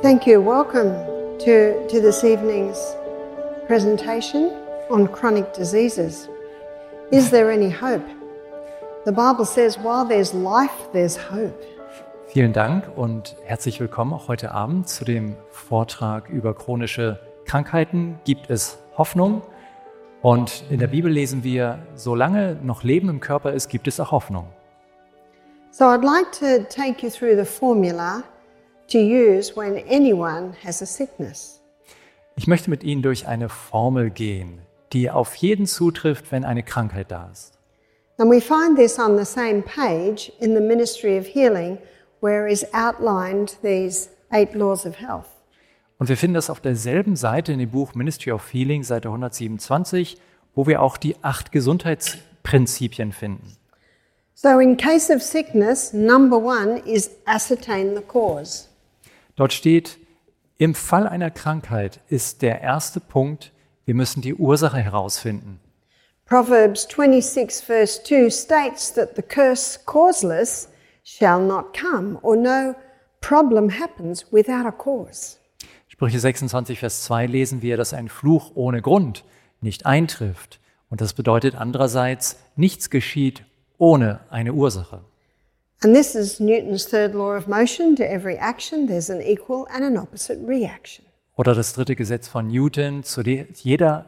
Thank you. Welcome to this evening's presentation on chronic diseases. Is there any hope? The Bible says, while there's life, there's hope. Vielen Dank und herzlich willkommen auch heute Abend zu dem Vortrag über chronische Krankheiten. Gibt es Hoffnung? Und in der Bibel lesen wir, solange noch Leben im Körper ist, gibt es auch Hoffnung. So I'd like to take you through the formula to use when anyone has a sickness. Ich möchte mit Ihnen durch eine Formel gehen, die auf jeden zutrifft, wenn eine Krankheit da ist. And we find this on the same page in the Ministry of Healing, where is outlined these 8 laws of health. Und wir finden das auf derselben Seite in dem Buch Ministry of Healing, Seite 127, wo wir auch die 8 Gesundheitsprinzipien finden. So in case of sickness, number 1 is ascertain the cause. Dort steht, im Fall einer Krankheit ist der erste Punkt, wir müssen die Ursache herausfinden. Proverbs 26 verse 2 states that the curse causeless shall not come, or no problem happens without a cause. Sprüche 26, Vers 2 lesen wir, dass ein Fluch ohne Grund nicht eintrifft. Und das bedeutet andererseits, nichts geschieht ohne eine Ursache. And this is Newton's third law of motion. To every action there's an equal and an opposite reaction. Oder das 3. Gesetz von Newton, zu jeder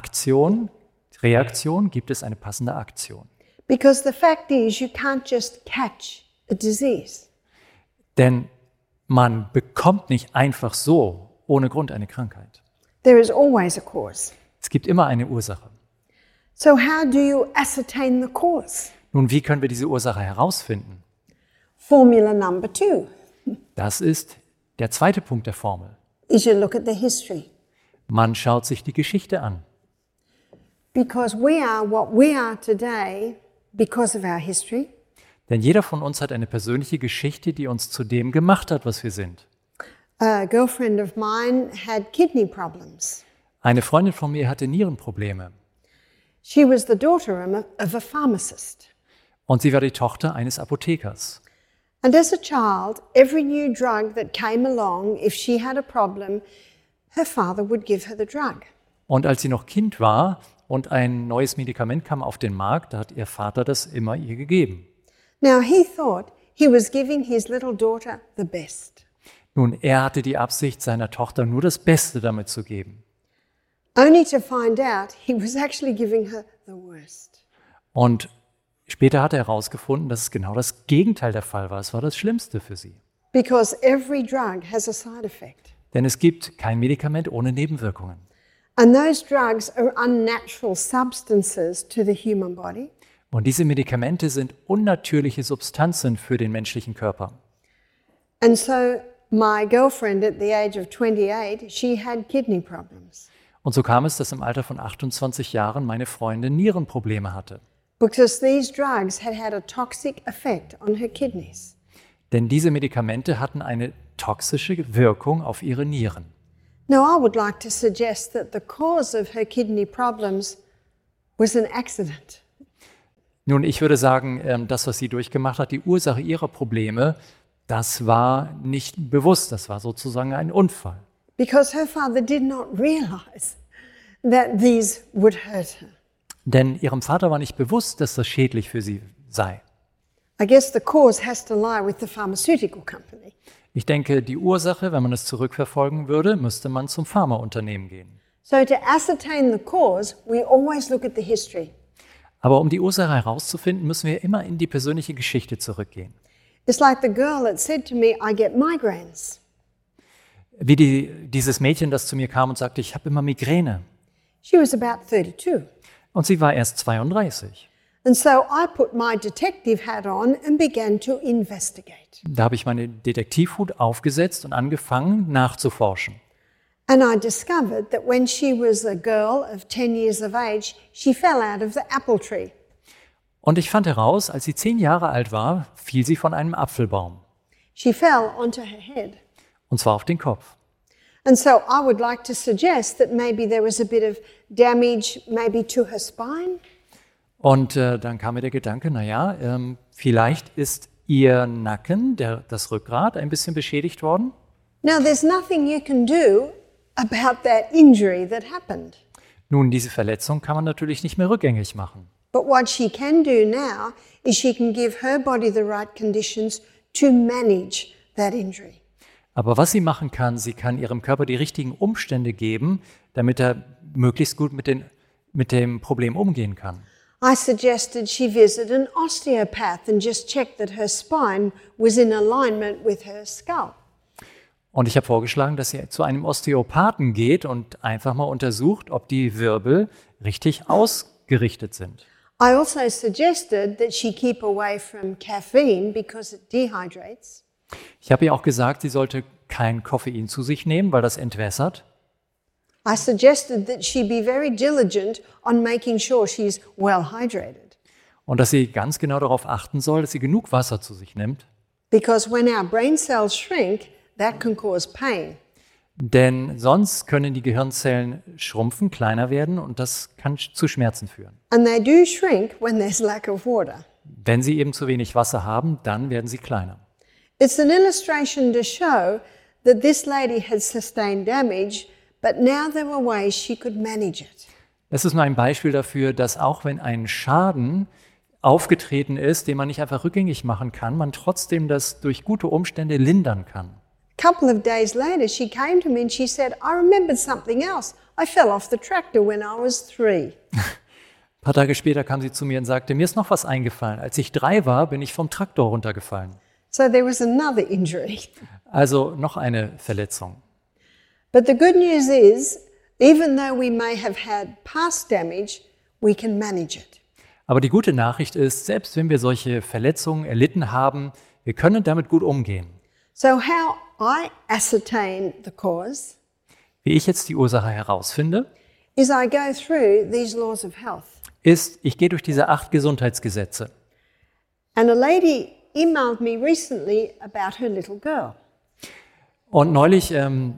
Reaktion gibt es eine passende Aktion. Because the fact is, you can't just catch a disease. Denn man bekommt nicht einfach so ohne Grund eine Krankheit. There is always a cause. Es gibt immer eine Ursache. So how do you ascertain the cause? Nun, wie können wir diese Ursache herausfinden? Formula number 2 Das ist der zweite Punkt der Formel. is you look at the history. Man schaut sich die Geschichte an. Because we are what we are today because of our history. Denn jeder von uns hat eine persönliche Geschichte, die uns zu dem gemacht hat, was wir sind. A girlfriend of mine had kidney problems. Eine Freundin von mir hatte Nierenprobleme. She was the daughter of a pharmacist. Und sie war die Tochter eines Apothekers. And as a child, every new drug that came along, if she had a problem, her father would give her the drug. Und als sie noch Kind war und ein neues Medikament kam auf den Markt, da hat ihr Vater das immer ihr gegeben. Now he thought he was giving his little daughter the best. Nun, er hatte die Absicht, seiner Tochter nur das Beste damit zu geben. Only to find out he was actually giving her the worst. Und später hat er herausgefunden, dass es genau das Gegenteil der Fall war. Es war das Schlimmste für sie. Because every drug has a side effect. Denn es gibt kein Medikament ohne Nebenwirkungen. And those drugs are unnatural substances to the human body. Und diese Medikamente sind unnatürliche Substanzen für den menschlichen Körper. And so my girlfriend at the age of 28, she had kidney problems. Und so kam es, dass im Alter von 28 Jahren meine Freundin Nierenprobleme hatte. Because these drugs had a toxic effect on her kidneys. Denn diese Medikamente hatten eine toxische Wirkung auf ihre Nieren. Now, I would like to suggest that the cause of her kidney problems was an accident. Nun, ich würde sagen, das, was sie durchgemacht hat, die Ursache ihrer Probleme, das war nicht bewusst, das war sozusagen ein Unfall. Because her father did not realize that these would hurt her. Denn ihrem Vater war nicht bewusst, dass das schädlich für sie sei. I guess the cause has to lie with the pharmaceutical company. Ich denke, die Ursache, wenn man es zurückverfolgen würde, müsste man zum Pharmaunternehmen gehen. So to ascertain the cause, we always look at the history. Aber um die Ursache herauszufinden, müssen wir immer in die persönliche Geschichte zurückgehen. It's like the girl that said to me, I get migraines. Wie dieses Mädchen, das zu mir kam und sagte, ich habe immer Migräne. She was about 32. Und sie war erst 32. And so I put my detective hat on and began to investigate. Da habe ich meine Detektivhut aufgesetzt und angefangen nachzuforschen. And I discovered that when she was a girl of 10 years of age, she fell out of the apple tree. Und ich fand heraus, als sie 10 Jahre alt war, fiel sie von einem Apfelbaum. She fell onto her head. Und zwar auf den Kopf. And so I would like to suggest that maybe there was a bit of damage maybe to her spine. Und dann kam mir der Gedanke, vielleicht ist ihr Nacken, das Rückgrat, ein bisschen beschädigt worden. Now, there's nothing you can do about that injury that happened. Nun, diese Verletzung kann man natürlich nicht mehr rückgängig machen. But what she can do now is she can give her body the right conditions to manage that injury. Aber was sie machen kann, sie kann ihrem Körper die richtigen Umstände geben, damit er möglichst gut mit dem Problem umgehen kann. I suggested she visit an osteopath and just check that her spine was in alignment with her skull. Und ich habe vorgeschlagen, dass sie zu einem Osteopathen geht und einfach mal untersucht, ob die Wirbel richtig ausgerichtet sind. I also suggested that she keep away from caffeine because it dehydrates. Ich habe ihr auch gesagt, sie sollte kein Koffein zu sich nehmen, weil das entwässert. I suggested that she be very diligent on making sure she's well hydrated. Und dass sie ganz genau darauf achten soll, dass sie genug Wasser zu sich nimmt. Because when our brain cells shrink, that can cause pain. Denn sonst können die Gehirnzellen schrumpfen, kleiner werden und das kann zu Schmerzen führen. And they do shrink when there's lack of water. Wenn sie eben zu wenig Wasser haben, dann werden sie kleiner. It's an illustration to show that this lady had sustained damage, but now there were ways she could manage it. Es ist nur ein Beispiel dafür, dass auch wenn ein Schaden aufgetreten ist, den man nicht einfach rückgängig machen kann, man trotzdem das durch gute Umstände lindern kann. A couple of days later, she came to me and she said, I remembered something else. I fell off the tractor when I was 3. Ein paar Tage später kam sie zu mir und sagte, mir ist noch was eingefallen. Als ich 3 war, bin ich vom Traktor runtergefallen. So there was another injury. Also noch eine Verletzung. But the good news is, even though we may have had past damage, we can manage it. Aber die gute Nachricht ist, selbst wenn wir solche Verletzungen erlitten haben, wir können damit gut umgehen. So how I ascertain the cause Wie ich jetzt die Ursache herausfinde, is I go through these laws of health. ist, ich gehe durch diese 8 Gesundheitsgesetze. And a lady emailed me recently about her little girl. Und neulich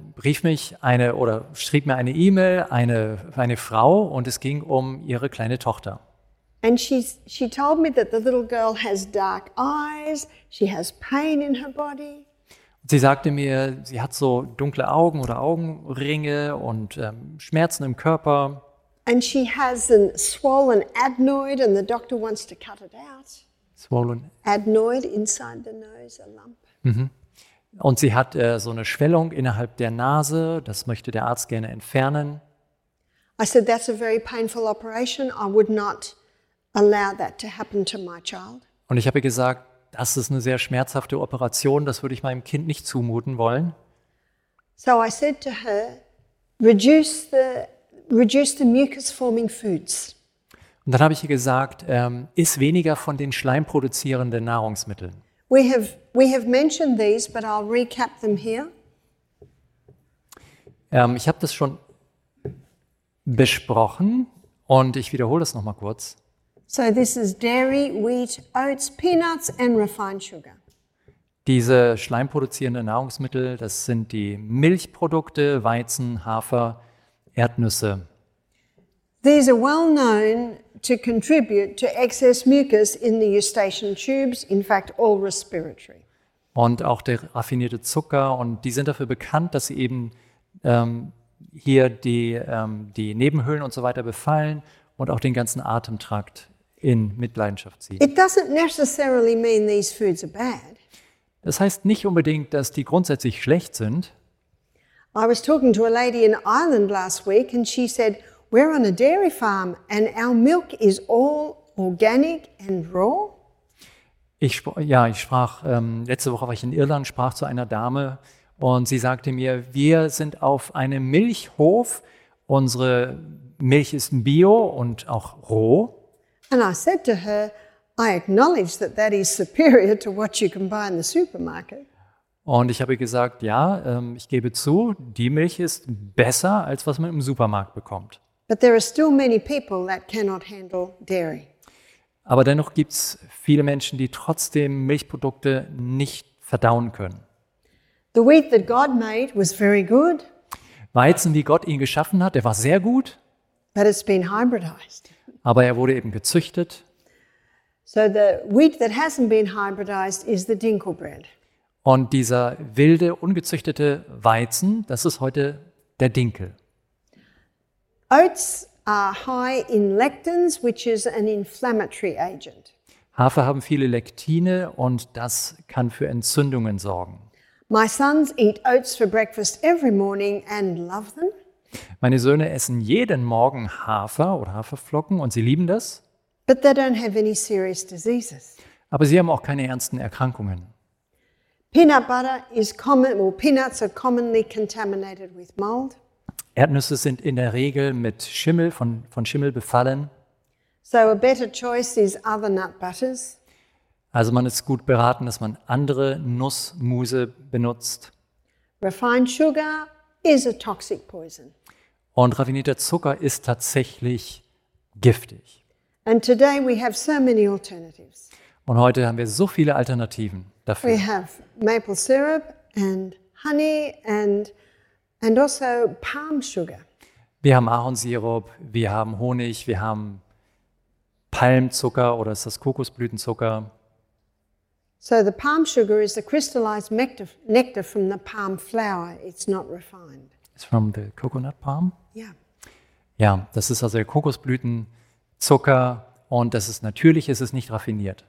schrieb mir eine E-Mail eine Frau und es ging um ihre kleine Tochter. And she told me that the little girl has dark eyes, she has pain in her body. Sie sagte mir, sie hat so dunkle Augen oder Augenringe und Schmerzen im Körper. And she has a swollen adenoid and the doctor wants to cut it out. Swollen. Adenoid inside the nose, a lump. Und sie hat so eine Schwellung innerhalb der Nase, das möchte der Arzt gerne entfernen. I said, that's a very painful operation. I would not allow that to happen to my child. Und ich habe ihr gesagt, das ist eine sehr schmerzhafte Operation, das würde ich meinem Kind nicht zumuten wollen. So I said to her, reduce the mucus-forming foods. Und dann habe ich ihr gesagt, iss weniger von den schleimproduzierenden Nahrungsmitteln. We have mentioned these, but I'll recap them here. Ich habe das schon besprochen und ich wiederhole das nochmal kurz. So this is dairy, wheat, oats, peanuts and refined sugar. Diese schleimproduzierenden Nahrungsmittel, das sind die Milchprodukte, Weizen, Hafer, Erdnüsse. These are well known to contribute to excess mucus in the eustachian tubes, in fact all respiratory. Und auch der raffinierte Zucker, und die sind dafür bekannt, dass sie eben hier die Nebenhöhlen und so weiter befallen und auch den ganzen Atemtrakt in Mitleidenschaft ziehen. It doesn't necessarily mean these foods are bad. Das heißt nicht unbedingt, dass die grundsätzlich schlecht sind. I was talking to a lady in Ireland last week and she said, we're on a dairy farm and our milk is all organic and raw. Letzte Woche war ich in Irland, sprach zu einer Dame und sie sagte mir, wir sind auf einem Milchhof, unsere Milch ist bio und auch roh. And I said to her, I acknowledge that is superior to what you can buy in the supermarket. Und ich habe gesagt, ja, ich gebe zu, die Milch ist besser, als was man im Supermarkt bekommt. But there are still many people that cannot handle dairy. Aber dennoch gibt es viele Menschen, die trotzdem Milchprodukte nicht verdauen können. The wheat that God made was very good, Weizen, wie Gott ihn geschaffen hat, der war sehr gut, but it's been hybridized. aber er wurde eben gezüchtet. So the wheat that hasn't been hybridized is the dinkel bread. Und dieser wilde, ungezüchtete Weizen, das ist heute der Dinkel. Oats are high in lectins, which is an inflammatory agent. Hafer haben viele Lektine und das kann für Entzündungen sorgen. My sons eat oats for breakfast every morning and love them. Meine Söhne essen jeden Morgen Hafer oder Haferflocken und sie lieben das, But they don't have any serious diseases. aber sie haben auch keine ernsten Erkrankungen. Peanut butter is common, well, peanuts are commonly contaminated with mold. Erdnüsse sind in der Regel mit Schimmel, von Schimmel befallen. So a better choice is other nut butters. Also man ist gut beraten, dass man andere Nussmuse benutzt. Refined sugar is a toxic poison. Und raffinierter Zucker ist tatsächlich giftig. And today we have so many alternatives. Und heute haben wir so viele Alternativen We dafür. have maple syrup and honey and also palm sugar. Wir haben Ahornsirup, wir haben Honig, wir haben Palmzucker oder ist das Kokosblütenzucker. So the palm sugar is the crystallized nectar from the palm flower. It's not refined. It's from the coconut palm. Yeah. Ja, das ist also der Kokosblütenzucker und das ist natürlich, es ist nicht raffiniert.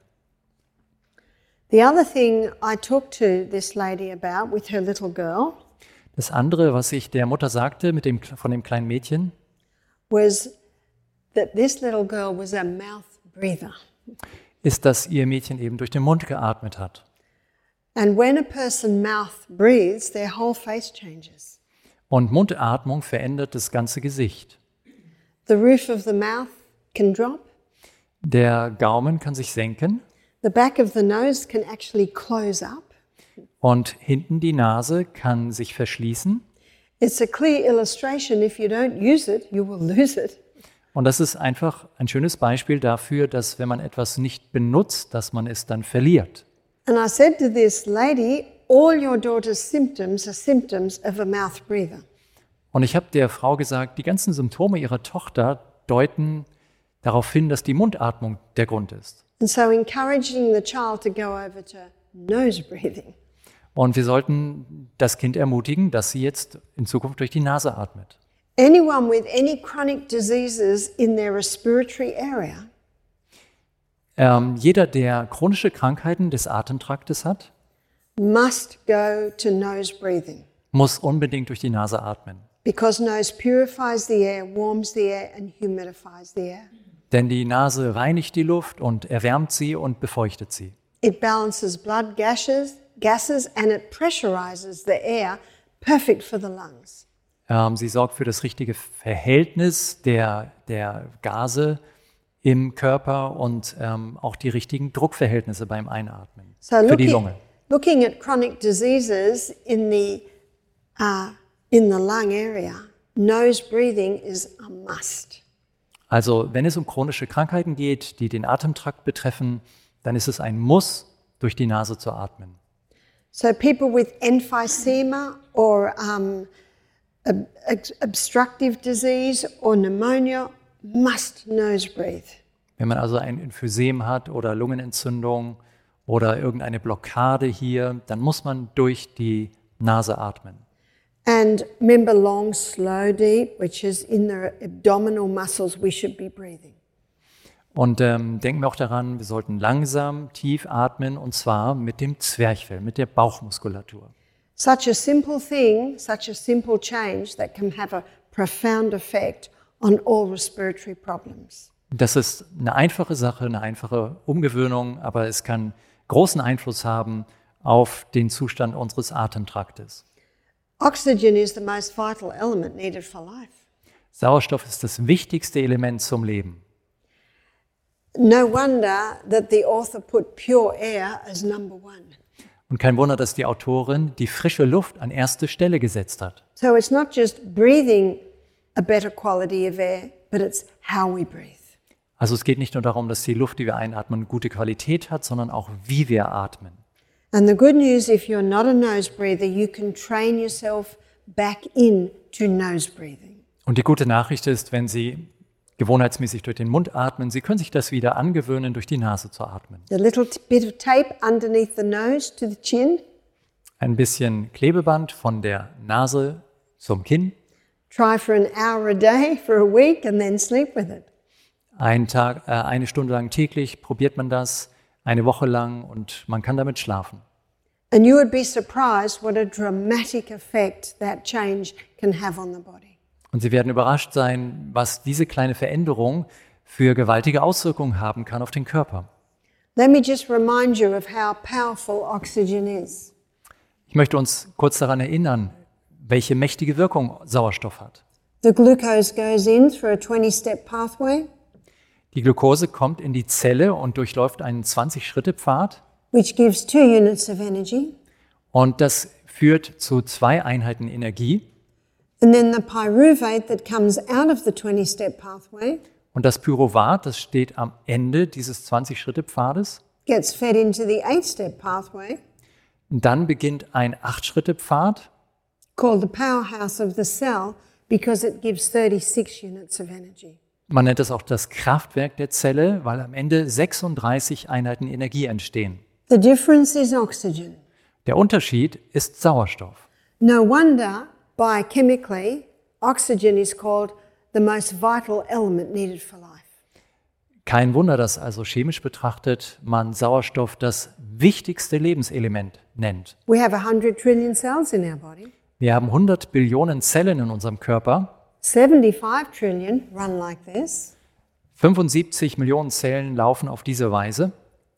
The other thing I talked to this lady about with her little girl Das andere, was ich der Mutter sagte von dem kleinen Mädchen, was that this little girl was a mouth breather. ist, dass ihr Mädchen eben durch den Mund geatmet hat. And when a person mouth breathes, their whole face changes. Und Mundatmung verändert das ganze Gesicht. The roof of the mouth can drop. Der Gaumen kann sich senken The back of the nose can actually close up. und hinten die Nase kann sich verschließen. It's a clear illustration. If you don't use it, you will lose it. Und das ist einfach ein schönes Beispiel dafür, dass wenn man etwas nicht benutzt, dass man es dann verliert. And I said to this lady, all your daughter's symptoms are symptoms of a mouth breather. Und ich habe der Frau gesagt, die ganzen Symptome ihrer Tochter deuten darauf hin, dass die Mundatmung der Grund ist. And so encouraging the child to go over to nose breathing. Und wir sollten das Kind ermutigen, dass sie jetzt in Zukunft durch die Nase atmet. Anyone with any chronic diseases in their respiratory area Jeder, der chronische Krankheiten des Atemtraktes hat, must go to nose breathing muss unbedingt durch die Nase atmen. because nose purifies the air, warms the air and humidifies the air. Denn die Nase reinigt die Luft und erwärmt sie und befeuchtet sie. It balances blood gases and it pressurizes the air, perfect for the lungs. Sie sorgt für das richtige Verhältnis der Gase im Körper und auch die richtigen Druckverhältnisse beim Einatmen So für die Lunge. looking at chronic diseases in the lung area, nose breathing is a must. Also wenn es um chronische Krankheiten geht, die den Atemtrakt betreffen, dann ist es ein Muss, durch die Nase zu atmen. So people with emphysema or obstructive disease or pneumonia must nose breathe. Wenn man also ein Emphysem hat oder Lungenentzündung oder irgendeine Blockade hier, dann muss man durch die Nase atmen. And remember long, slow, deep, which is in the abdominal muscles we should be breathing. Und denken wir auch daran, wir sollten langsam, tief atmen und zwar mit dem Zwerchfell, mit der Bauchmuskulatur. Such a simple thing, such a simple change that can have a profound effect on all respiratory problems. Das ist eine einfache Sache, eine einfache Umgewöhnung, aber es kann großen Einfluss haben auf den Zustand unseres Atemtraktes. Oxygen is the most vital element needed for life. Sauerstoff ist das wichtigste Element zum Leben. No wonder that the author put pure air as number one. Und kein Wunder, dass die Autorin die frische Luft an erste Stelle gesetzt hat. So it's not just breathing a better quality of air, but it's how we breathe. Also es geht nicht nur darum, dass die Luft, die wir einatmen, gute Qualität hat, sondern auch, wie wir atmen. And the good news, if you're not a nose breather, you can train yourself back into nose breathing. Und die gute Nachricht ist, wenn Sie gewohnheitsmäßig durch den Mund atmen, Sie können sich das wieder angewöhnen, durch die Nase zu atmen. A little bit of tape underneath the nose to the chin. Ein bisschen Klebeband von der Nase zum Kinn. Try for an hour a day for a week and then sleep with it. Eine Stunde lang täglich probiert man das, eine Woche lang und man kann damit schlafen. And you would be surprised what a dramatic effect that change can have on the body. Und Sie werden überrascht sein, was diese kleine Veränderung für gewaltige Auswirkungen haben kann auf den Körper. Let me just remind you of how powerful oxygen is. Ich möchte uns kurz daran erinnern, welche mächtige Wirkung Sauerstoff hat. The glucose goes in through a 20-step pathway, Die Glucose kommt in die Zelle und durchläuft einen 20-Schritte-Pfad. which gives 2 units of energy. Und das führt zu 2 Einheiten Energie. And then the pyruvate that comes out of the 20-step pathway Und das Pyruvat, das steht am Ende dieses 20-Schritte-Pfades. gets fed into the 8-step pathway, Und dann beginnt ein 8-Schritte-Pfad. called the powerhouse of the cell, because it gives 36 units of energy. Man nennt es auch das Kraftwerk der Zelle, weil am Ende 36 Einheiten Energie entstehen. The difference is oxygen. Der Unterschied ist Sauerstoff. No wonder, biochemically, oxygen is called the most vital element needed for life. Kein Wunder, dass also chemisch betrachtet man Sauerstoff das wichtigste Lebenselement nennt. We have 100 trillion cells in our body. Wir haben 100 Billionen Zellen in unserem Körper. 75 trillion run like this. 75 Millionen Zellen laufen auf diese Weise.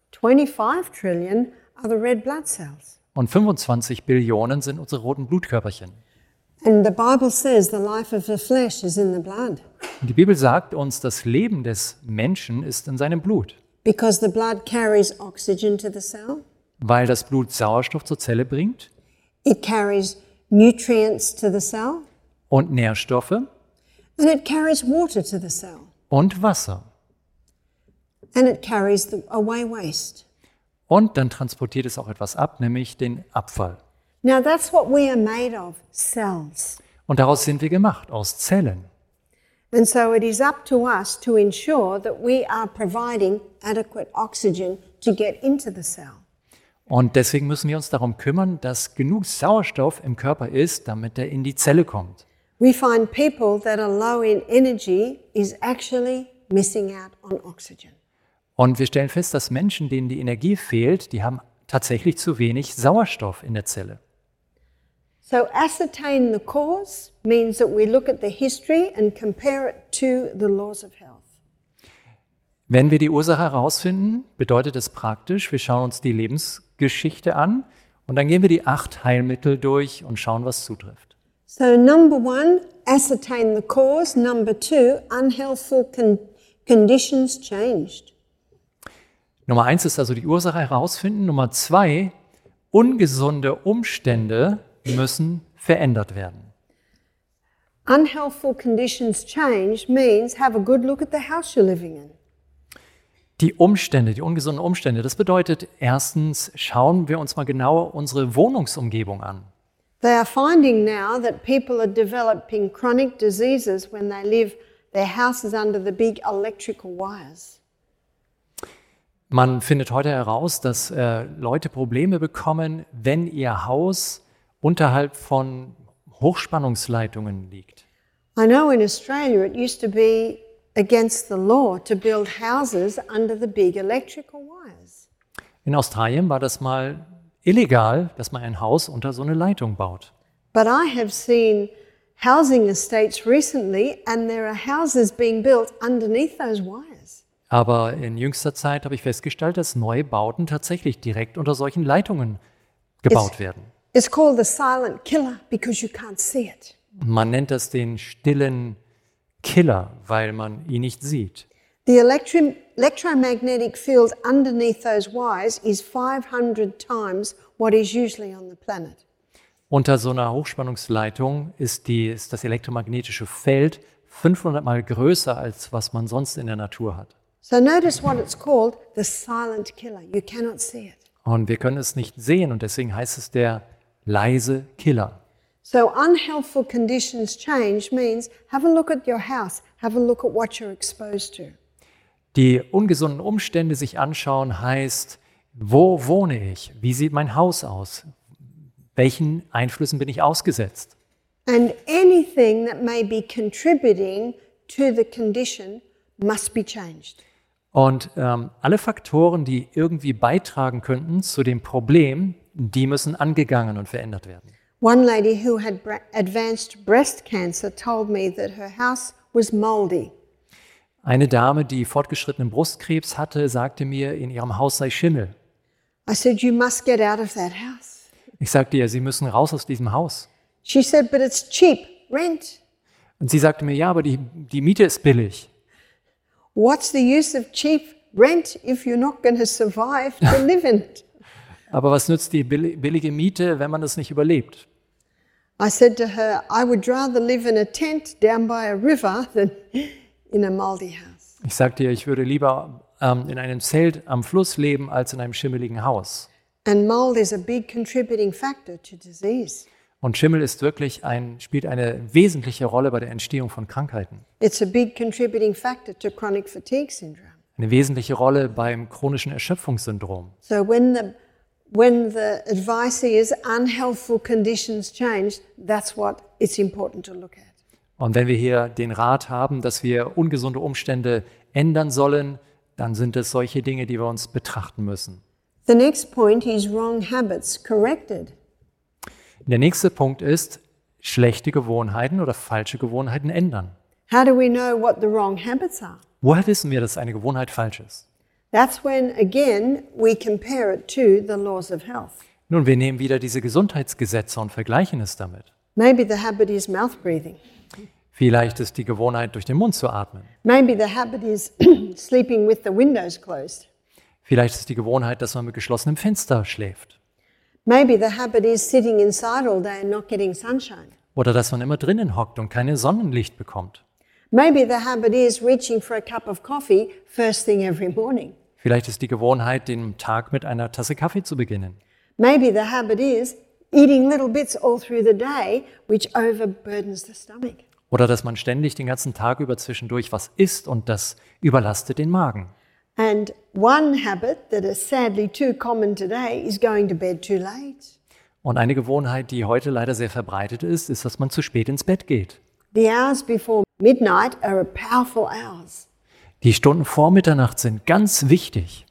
25 trillion are the red blood cells. Und 25 Billionen sind unsere roten Blutkörperchen. And the Bible says the life of the flesh is in the blood, Und die Bibel sagt uns, das Leben des Menschen ist in seinem Blut, because the blood carries oxygen to the cell. weil das Blut Sauerstoff zur Zelle bringt It carries nutrients to the cell, und Nährstoffe and it carries water to the cell, und Wasser. and it carries away waste. Und dann transportiert es auch etwas ab, nämlich den Abfall. Now that's what we are made of, cells. Und daraus sind wir gemacht, aus Zellen. And so it is up to us to ensure that we are providing adequate oxygen to get into the cell. Und deswegen müssen wir uns darum kümmern, dass genug Sauerstoff im Körper ist, damit er in die Zelle kommt. We find people that are low in energy is actually missing out on oxygen. Und wir stellen fest, dass Menschen, denen die Energie fehlt, die haben tatsächlich zu wenig Sauerstoff in der Zelle. So ascertain the cause means that we look at the history and compare it to the laws of health. Wenn wir die Ursache herausfinden, bedeutet es praktisch, wir schauen uns die Lebensgeschichte an und dann gehen wir die 8 Heilmittel durch und schauen, was zutrifft. So number 1, ascertain the cause. Number 2, unhealthful conditions changed. Nummer 1 ist also die Ursache herausfinden. Nummer 2, ungesunde Umstände müssen verändert werden. Unhealthful conditions changed means have a good look at the house you're living in. Die Umstände, die ungesunden Umstände, das bedeutet erstens, schauen wir uns mal genauer unsere Wohnungsumgebung an. They are finding now that people are developing chronic diseases when they live their houses under the big electrical wires. Man findet heute heraus, dass Leute Probleme bekommen, wenn ihr Haus unterhalb von Hochspannungsleitungen liegt. I know in Australia it used to be against the law to build houses under the big electrical wires. In Australien war das mal illegal, dass man ein Haus unter so eine Leitung baut. But I have seen housing estates recently and there are houses being built underneath those wires. Aber in jüngster Zeit habe ich festgestellt, dass neue Bauten tatsächlich direkt unter solchen Leitungen gebaut werden. It's called the silent killer because you can't see it. Man nennt das den stillen Killer, weil man ihn nicht sieht. The electromagnetic field underneath those wires is 500 times what is usually on the planet. Unter so einer Hochspannungsleitung ist das elektromagnetische Feld 500 Mal größer, als was man sonst in der Natur hat. So notice what it's called, the silent killer. You cannot see it. Und wir können es nicht sehen und deswegen heißt es der leise Killer. So unhealthful conditions change means have a look at your house, have a look at what you're exposed to. Die ungesunden Umstände sich anschauen heißt, wo wohne ich? Wie sieht mein Haus aus? welchen Einflüssen bin ich ausgesetzt? And anything that may be contributing to the condition must be changed. Und alle Faktoren, die irgendwie beitragen könnten zu dem Problem, die müssen angegangen und verändert werden. One lady who had advanced breast cancer told me that her house was moldy. Eine Dame, die fortgeschrittenen Brustkrebs hatte, sagte mir, in ihrem Haus sei Schimmel. I said, you must get out of that house. Ich sagte ihr, Sie müssen raus aus diesem Haus. She said, but it's cheap, rent. Und sie sagte mir, ja, aber die Miete ist billig. What's the use of cheap rent if you're not going to survive to live in it? Aber was nützt die billige Miete, wenn man das nicht überlebt? I said to her, I would rather live in a tent down by a river than in a moldy house. Ich sagte ihr, ich würde lieber in einem Zelt am Fluss leben, als in einem schimmeligen Haus. And mold is a big contributing factor to disease. Und Schimmel ist wirklich spielt eine wesentliche Rolle bei der Entstehung von Krankheiten. It's a big contributing factor to chronic fatigue syndrome. Eine wesentliche Rolle beim chronischen Erschöpfungssyndrom. So when the advice is unhealthful conditions change, that's what it's important to look at. Und wenn wir hier den Rat haben, dass wir ungesunde Umstände ändern sollen, dann sind es solche Dinge, die wir uns betrachten müssen. The next point is wrong habits corrected. Der nächste Punkt ist, schlechte Gewohnheiten oder falsche Gewohnheiten ändern. How do we know what the wrong habits are? Woher wissen wir, dass eine Gewohnheit falsch ist? That's when, again, we compare it to the laws of health. Nun, wir nehmen wieder diese Gesundheitsgesetze und vergleichen es damit. Maybe the habit is mouth breathing. Vielleicht ist die Gewohnheit, durch den Mund zu atmen. Maybe the habit is sleeping with the windows closed. Vielleicht ist die Gewohnheit, dass man mit geschlossenem Fenster schläft. Maybe the habit is sitting inside all day and not getting sunshine. Oder dass man immer drinnen hockt und kein Sonnenlicht bekommt. Maybe the habit is reaching for a cup of coffee first thing every morning. Vielleicht ist die Gewohnheit, den Tag mit einer Tasse Kaffee zu beginnen. Maybe the habit is eating little bits all through the day, which overburdens the stomach. Oder dass man ständig den ganzen Tag über zwischendurch was isst und das überlastet den Magen. And one habit that is sadly too common today is going to bed too late. Und eine Gewohnheit, die heute leider sehr verbreitet ist, ist, dass man zu spät ins Bett geht. The hours before midnight are powerful hours. Die Stunden vor Mitternacht sind ganz wichtig.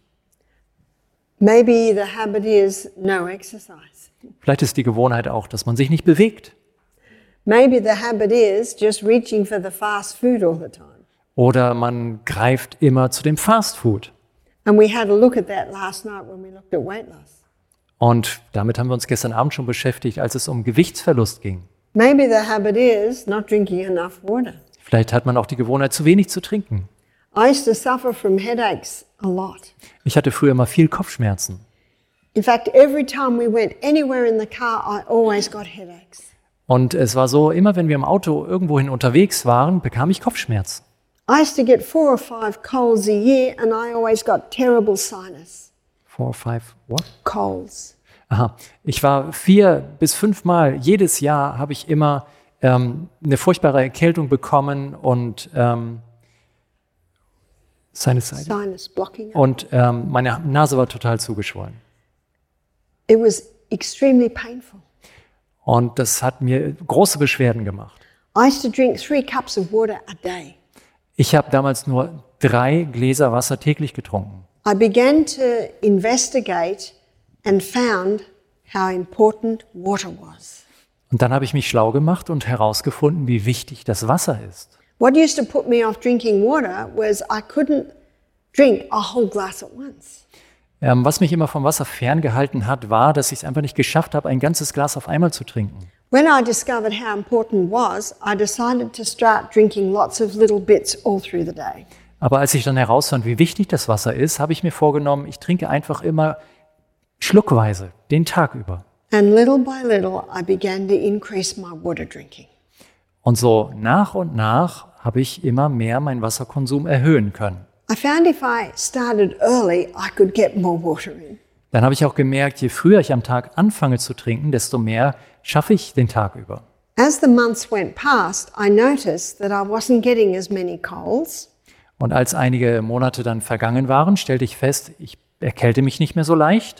Maybe the habit is no exercise. Vielleicht ist die Gewohnheit auch, dass man sich nicht bewegt. Maybe the habit is just reaching for the fast food all the time. Oder man greift immer zu dem Fastfood. And we had a look at that last night when we looked at weight loss. Und damit haben wir uns gestern Abend schon beschäftigt, als es um Gewichtsverlust ging. Maybe the habit is not drinking enough water. Vielleicht hat man auch die Gewohnheit, zu wenig zu trinken. I used to suffer from headaches a lot. Ich hatte früher immer viel Kopfschmerzen. In fact, every time we went anywhere in the car, I always got headaches. Und es war so, immer wenn wir im Auto irgendwohin unterwegs waren, bekam ich Kopfschmerzen. I used to get 4 or 5 colds a year and I always got terrible sinus. 4 or 5, what? Colds. Aha. Ich war 4 bis 5 Mal, jedes Jahr habe ich immer eine furchtbare Erkältung bekommen und Sinus blocking. Und meine Nase war total zugeschwollen. It was extremely painful. Und das hat mir große Beschwerden gemacht. I used to drink 3 cups of water a day. Ich habe damals nur 3 Gläser Wasser täglich getrunken. I began to investigate and found how important water was. Und dann habe ich mich schlau gemacht und herausgefunden, wie wichtig das Wasser ist. What used to put me off drinking water was I couldn't drink a whole glass at once. Was mich immer vom Wasser ferngehalten hat, war, dass ich es einfach nicht geschafft habe, ein ganzes Glas auf einmal zu trinken. When I discovered how important it was, I decided to start drinking lots of little bits all through the day. Aber als ich dann herausfand, wie wichtig das Wasser ist, habe ich mir vorgenommen, ich trinke einfach immer schluckweise, den Tag über. And little by little, I began to increase my water drinking. Und so nach und nach habe ich immer mehr meinen Wasserkonsum erhöhen können. I found if I started early, I could get more water in. Dann habe ich auch gemerkt, je früher ich am Tag anfange zu trinken, desto mehr schaffe ich den Tag über. As the months went past, I noticed that I wasn't getting as many colds. Und als einige Monate dann vergangen waren, stellte ich fest, ich erkälte mich nicht mehr so leicht.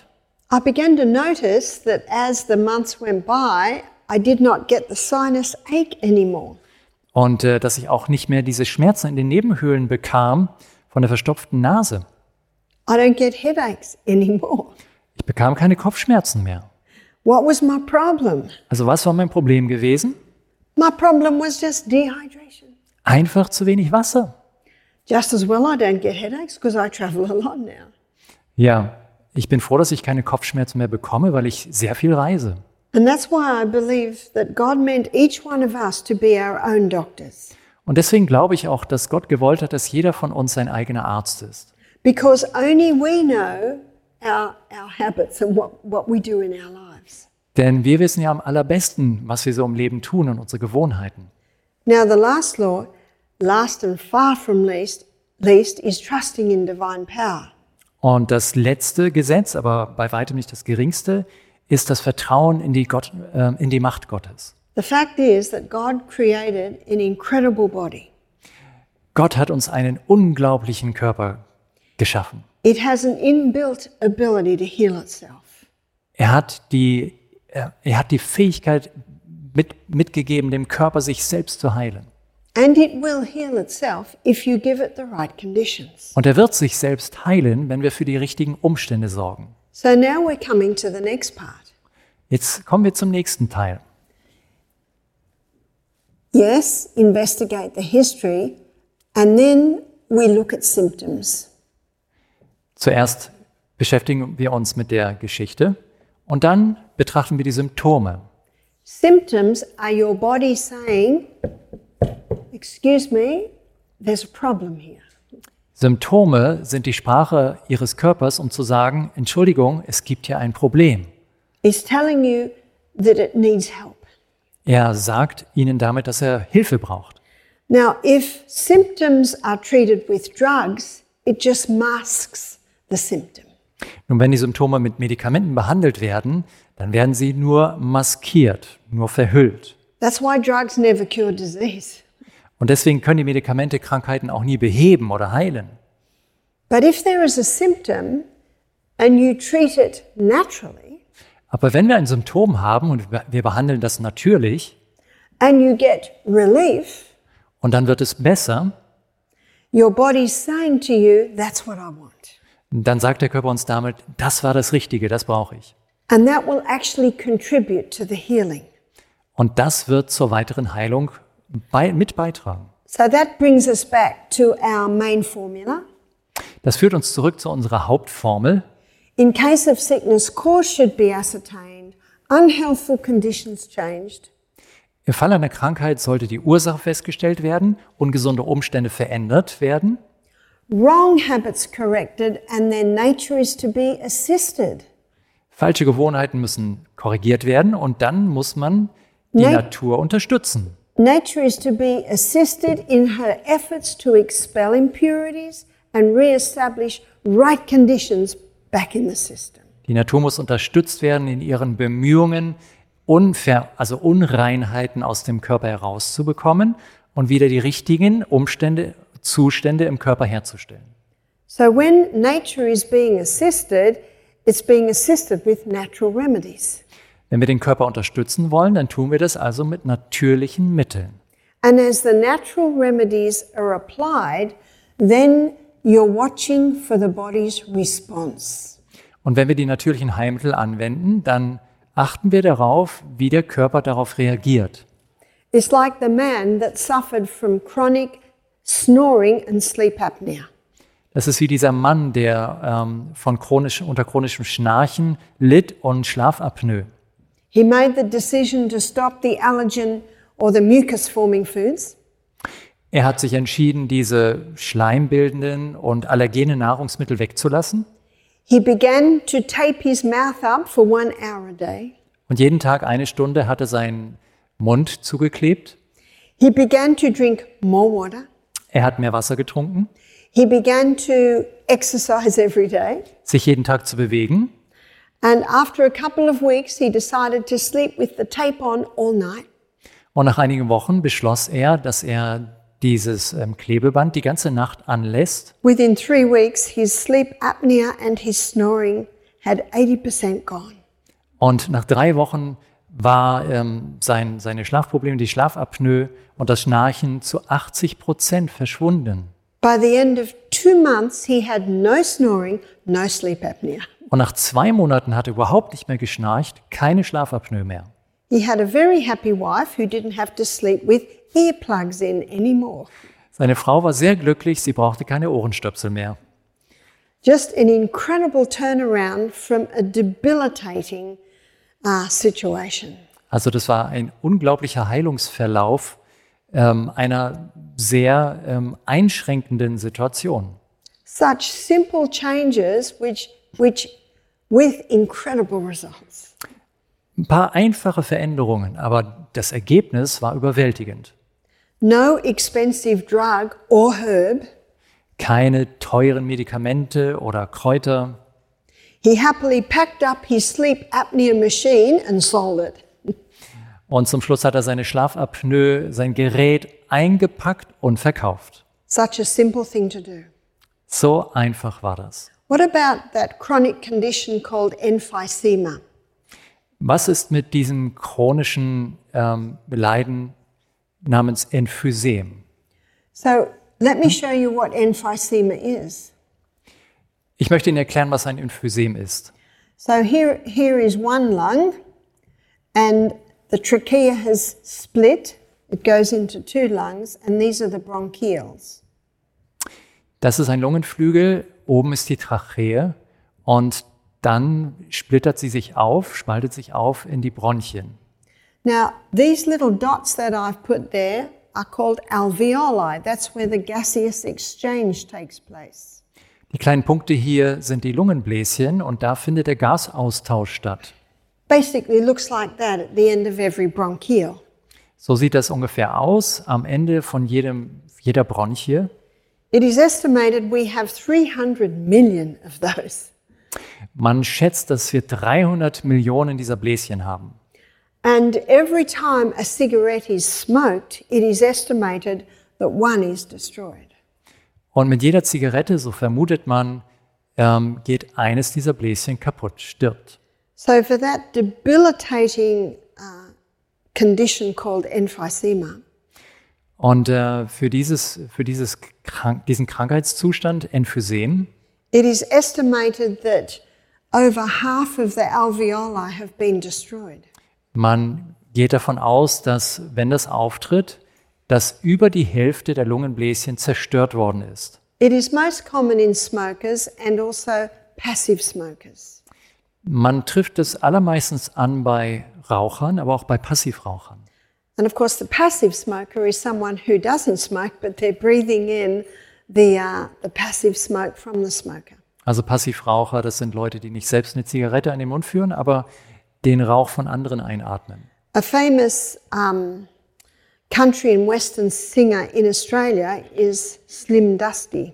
I began to notice that as the months went by, I did not get the sinus ache anymore. Und dass ich auch nicht mehr diese Schmerzen in den Nebenhöhlen bekam von der verstopften Nase. I don't get headaches anymore. Ich bekam keine Kopfschmerzen mehr. What was my problem? Also was war mein Problem gewesen? My problem was just dehydration. Einfach zu wenig Wasser. Just as well I don't get headaches because I travel a lot now. Ja, ich bin froh, dass ich keine Kopfschmerzen mehr bekomme, weil ich sehr viel reise. And that's why I believe that God meant each one of us to be our own doctors. Und deswegen glaube ich auch, dass Gott gewollt hat, dass jeder von uns sein eigener Arzt ist. Because only we know our habits and what we do in our lives. Denn wir wissen ja am allerbesten, was wir so im Leben tun und unsere Gewohnheiten. Now the last law, last and far from least, is trusting in divine power. Und das letzte Gesetz, aber bei weitem nicht das geringste, ist das Vertrauen in die Macht Gottes. The fact is that God created an incredible body. Gott hat uns einen unglaublichen Körper geschaffen. It has an inbuilt ability to heal itself. Er hat die Fähigkeit mitgegeben, dem Körper sich selbst zu heilen. And it will heal itself if you give it the right conditions. Und er wird sich selbst heilen, wenn wir für die richtigen Umstände sorgen. So now we're coming to the next part. Jetzt kommen wir zum nächsten Teil. Yes, investigate the history, and then we look at symptoms. Zuerst beschäftigen wir uns mit der Geschichte und dann betrachten wir die Symptome. Symptoms are your body saying, excuse me, there's a problem here. Symptome sind die Sprache Ihres Körpers, um zu sagen, Entschuldigung, es gibt hier ein Problem. It's telling you that it needs help. Er sagt Ihnen damit, dass er Hilfe braucht. Now, if symptoms are treated with drugs, it just masks the symptom. Nun, wenn die Symptome mit Medikamenten behandelt werden, dann werden sie nur maskiert, nur verhüllt. That's why drugs never cure disease. Und deswegen können die Medikamente Krankheiten auch nie beheben oder heilen. But if there is a symptom and you treat it naturally, Aber wenn wir ein Symptom haben und wir behandeln das natürlich and you get relief, und dann wird es besser, your body's saying to you, that's what I want. dann sagt der Körper uns damit, das war das Richtige, das brauche ich. And that will actually contribute to the healing. Und das wird zur weiteren Heilung mit beitragen. So that brings us back to our main formula. Das führt uns zurück zu unserer Hauptformel. In case of sickness, cause should be ascertained, unhealthful conditions changed, Im Fall einer Krankheit sollte die Ursache festgestellt werden, ungesunde Umstände verändert werden, wrong habits corrected, and then nature is to be assisted. falsche Gewohnheiten müssen korrigiert werden und dann muss man die Natur unterstützen. Nature is to be assisted in her efforts to expel impurities and re-establish right conditions back in the system. Die Natur muss unterstützt werden in ihren Bemühungen, Unreinheiten aus dem Körper herauszubekommen und wieder die richtigen Zustände im Körper herzustellen. So when nature is being assisted, it's being assisted with natural remedies. Wenn wir den Körper unterstützen wollen, dann tun wir das also mit natürlichen Mitteln. And as the natural remedies are applied, then you're watching for the body's response. Und wenn wir die natürlichen Heilmittel anwenden, dann achten wir darauf, wie der Körper darauf reagiert. It's like the man that suffered from chronic snoring and sleep apnea. Das ist wie dieser Mann, der unter chronischem Schnarchen litt und Schlafapnoe. He made the decision to stop the allergen or the mucus-forming foods. Er hat sich entschieden, diese schleimbildenden und allergene Nahrungsmittel wegzulassen. He began to tape his mouth up for 1 hour a day. Und jeden Tag 1 Stunde hat er seinen Mund zugeklebt. He began to drink more water. Er hat mehr Wasser getrunken, He began to exercise every day. sich jeden Tag zu bewegen. And after a couple of weeks, he decided to sleep with the tape on all night. Und nach einigen Wochen beschloss er, dass er dieses Klebeband die ganze Nacht anlässt. Within 3 weeks, his sleep apnea and his snoring had 80% gone. Und nach 3 Wochen war seine Schlafprobleme, die Schlafapnoe und das Schnarchen zu 80% verschwunden. By the end of 2 months, he had no snoring, no sleep apnea. Und nach 2 Monaten hat er überhaupt nicht mehr geschnarcht, keine Schlafapnoe mehr. He had a very happy wife who didn't have to sleep with earplugs in anymore. Seine Frau war sehr glücklich, sie brauchte keine Ohrenstöpsel mehr. Just an incredible turnaround from a debilitating situation. Also das war ein unglaublicher Heilungsverlauf einer sehr einschränkenden Situation. Such simple changes which with incredible results. Ein paar einfache Veränderungen, aber das Ergebnis war überwältigend. No expensive drug or herb. Keine teuren Medikamente oder Kräuter. He happily packed up his sleep apnea machine and sold it. Und zum Schluss hat er seine Schlafapnoe, sein Gerät eingepackt und verkauft. Such a simple thing to do. So einfach war das. What about that chronic condition called emphysema? Was ist mit diesem chronischen Leiden namens Emphysem? So let me show you what emphysema is. Ich möchte Ihnen erklären, was ein Emphysem ist. So here is one lung, and the trachea has split. It goes into 2 lungs, and these are the bronchioles. Das ist ein Lungenflügel, oben ist die Trachee und dann spaltet sie sich auf in die Bronchien. Now, these little dots that I've put there are called alveoli. That's where the gaseous exchange takes place. Die kleinen Punkte hier sind die Lungenbläschen und da findet der Gasaustausch statt. Basically, it looks like that at the end of every bronchiole. So sieht das ungefähr aus am Ende von jeder Bronchie. It is estimated we have 300 million of those. Man schätzt, dass wir 300 Millionen dieser Bläschen haben. And every time a cigarette is smoked, it is estimated that 1 is destroyed. Und mit jeder Zigarette, so vermutet man, geht eines dieser Bläschen kaputt, stirbt. So for that debilitating condition called emphysema, Und für diesen Krankheitszustand, Emphysem, it is estimated that over half of the alveoli have been destroyed. man geht davon aus, dass, wenn das auftritt, dass über die Hälfte der Lungenbläschen zerstört worden ist. It is most common in smokers and also passive smokers. Man trifft es allermeistens an bei Rauchern, aber auch bei Passivrauchern. And of course, the passive smoker is someone who doesn't smoke, but they're breathing in the passive smoke from the smoker. Also Passivraucher, das sind Leute, die nicht selbst eine Zigarette an den Mund führen, aber den Rauch von anderen einatmen. A famous country and western singer in Australia is Slim Dusty.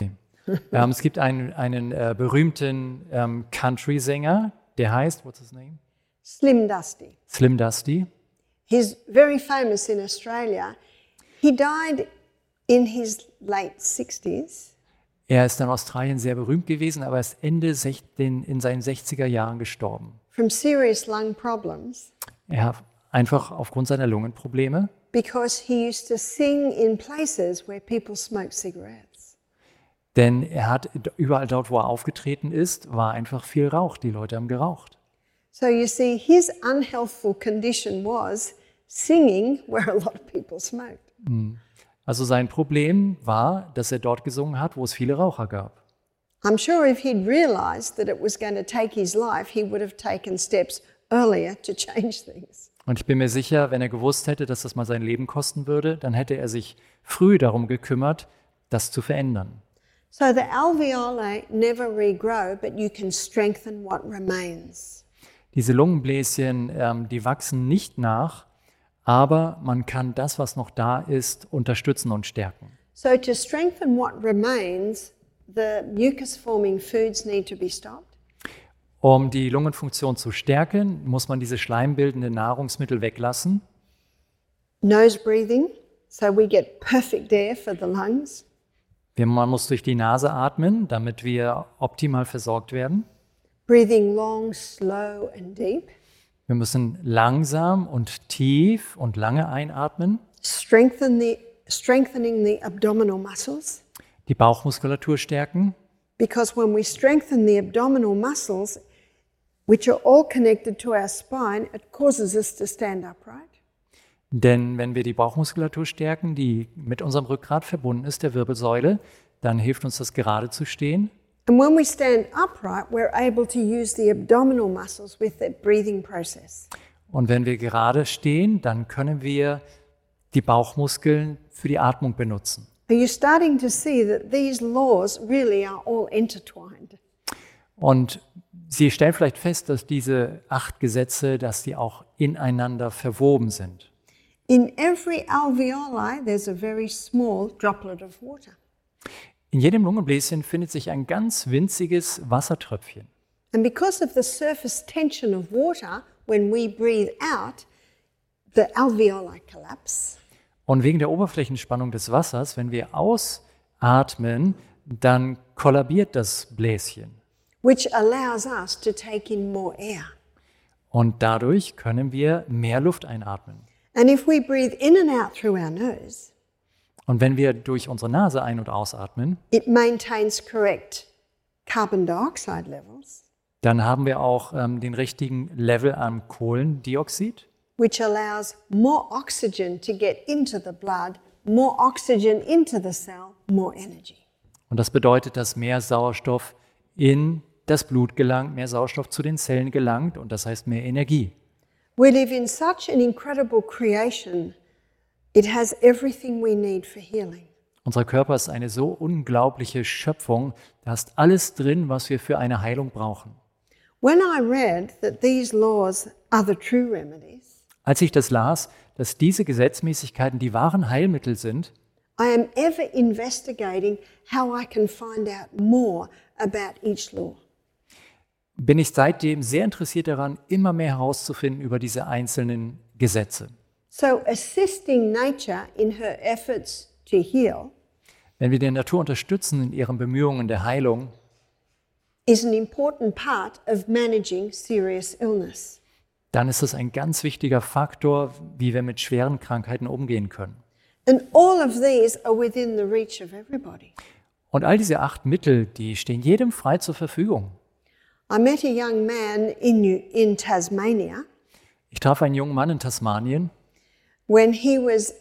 Es gibt einen berühmten Country-Sänger, der heißt, what's his name? Slim Dusty. Slim Dusty. He's very famous in Australia. He died in his late 60s. Er ist in Australien sehr berühmt gewesen, aber er ist in seinen 60er Jahren gestorben. From serious lung problems. Er hat einfach aufgrund seiner Lungenprobleme, Because he used to sing in places where people smoke cigarettes. denn er hat überall dort, wo er aufgetreten ist, war einfach viel Rauch. Die Leute haben geraucht. So you see, his unhealthful condition was singing where a lot of people smoked. Also sein Problem war, dass er dort gesungen hat, wo es viele Raucher gab. I'm sure if he'd realized that it was going to take his life, he would have taken steps earlier to change things. Und ich bin mir sicher, wenn er gewusst hätte, dass das mal sein Leben kosten würde, dann hätte er sich früh darum gekümmert, das zu verändern. So the alveoli never regrow, but you can strengthen what remains. Diese Lungenbläschen, die wachsen nicht nach, aber man kann das, was noch da ist, unterstützen und stärken. So to strengthen what remains, the mucus-forming foods need to be stopped. Um die Lungenfunktion zu stärken, muss man diese schleimbildenden Nahrungsmittel weglassen. Nose breathing, so we get perfect air for the lungs. Man muss durch die Nase atmen, damit wir optimal versorgt werden. breathing long, slow, and deep, Wir müssen langsam und tief und lange einatmen, strengthening the abdominal muscles. die Bauchmuskulatur stärken, Because when we strengthen the abdominal muscles, which are all connected to our spine, it causes us to stand upright. denn wenn wir die Bauchmuskulatur stärken, die mit unserem Rückgrat verbunden ist, der Wirbelsäule, dann hilft uns das gerade zu stehen. And when we stand upright, we're able to use the abdominal muscles with the breathing process. Und wenn wir gerade stehen, dann können wir die Bauchmuskeln für die Atmung benutzen. Are you starting to see that these laws really are all intertwined? Und Sie stellen vielleicht fest, dass diese 8 Gesetze, dass die auch ineinander verwoben sind. In every alveoli, there's a very small droplet of water. In jedem Lungenbläschen findet sich ein ganz winziges Wassertröpfchen. And because of the surface tension of water, when we breathe out, the alveoli collapse. Und wegen der Oberflächenspannung des Wassers, wenn wir ausatmen, dann kollabiert das Bläschen. Which allows us to take in more air. Und dadurch können wir mehr Luft einatmen. And if we breathe in and out through our nose, Und wenn wir durch unsere Nase ein- und ausatmen, it maintains correct carbon dioxide levels, dann haben wir auch den richtigen Level an Kohlendioxid. which allows more oxygen to get into the blood, more oxygen into the cell, more energy. Und das bedeutet, dass mehr Sauerstoff in das Blut gelangt, mehr Sauerstoff zu den Zellen gelangt und das heißt mehr Energie. We live in such an incredible creation. It has everything we need for healing. Unser Körper ist eine so unglaubliche Schöpfung, da ist alles drin, was wir für eine Heilung brauchen. When I read that these laws are the true remedies, Als ich das las, dass diese Gesetzmäßigkeiten die wahren Heilmittel sind, I am ever investigating how I can find out more about each law. bin ich seitdem sehr interessiert daran, immer mehr herauszufinden über diese einzelnen Gesetze. So assisting nature in her efforts to heal Wenn wir die Natur unterstützen in ihren Bemühungen der Heilung, is an important part of managing serious illness. dann ist es ein ganz wichtiger Faktor, wie wir mit schweren Krankheiten umgehen können. And all of these are within the reach of everybody. Und all diese 8 Mittel, die stehen jedem frei zur Verfügung. I met a young man in Tasmania. Ich traf einen jungen Mann in Tasmanien. When he was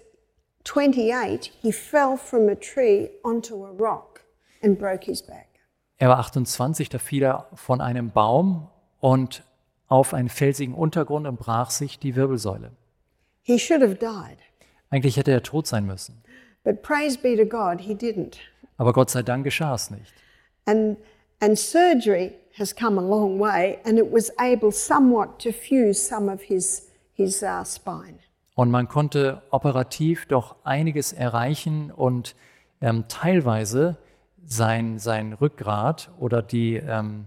28, he fell from a tree onto a rock and broke his back. Er war 28, da fiel er von einem Baum und auf einen felsigen Untergrund und brach sich die Wirbelsäule. He should have died, Eigentlich hätte er tot sein müssen. but praise be to God, he didn't. Aber Gott sei Dank geschah es nicht. And surgery has come a long way, and it was able somewhat to fuse some of his spine. Und man konnte operativ doch einiges erreichen und teilweise sein Rückgrat oder die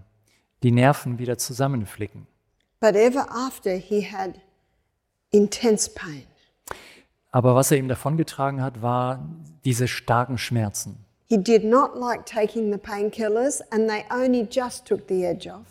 Nerven wieder zusammenflicken. But ever after, he had intense pain. Aber was er ihm davongetragen hat, war diese starken Schmerzen. He did not like taking the painkillers, and they only just took the edge off.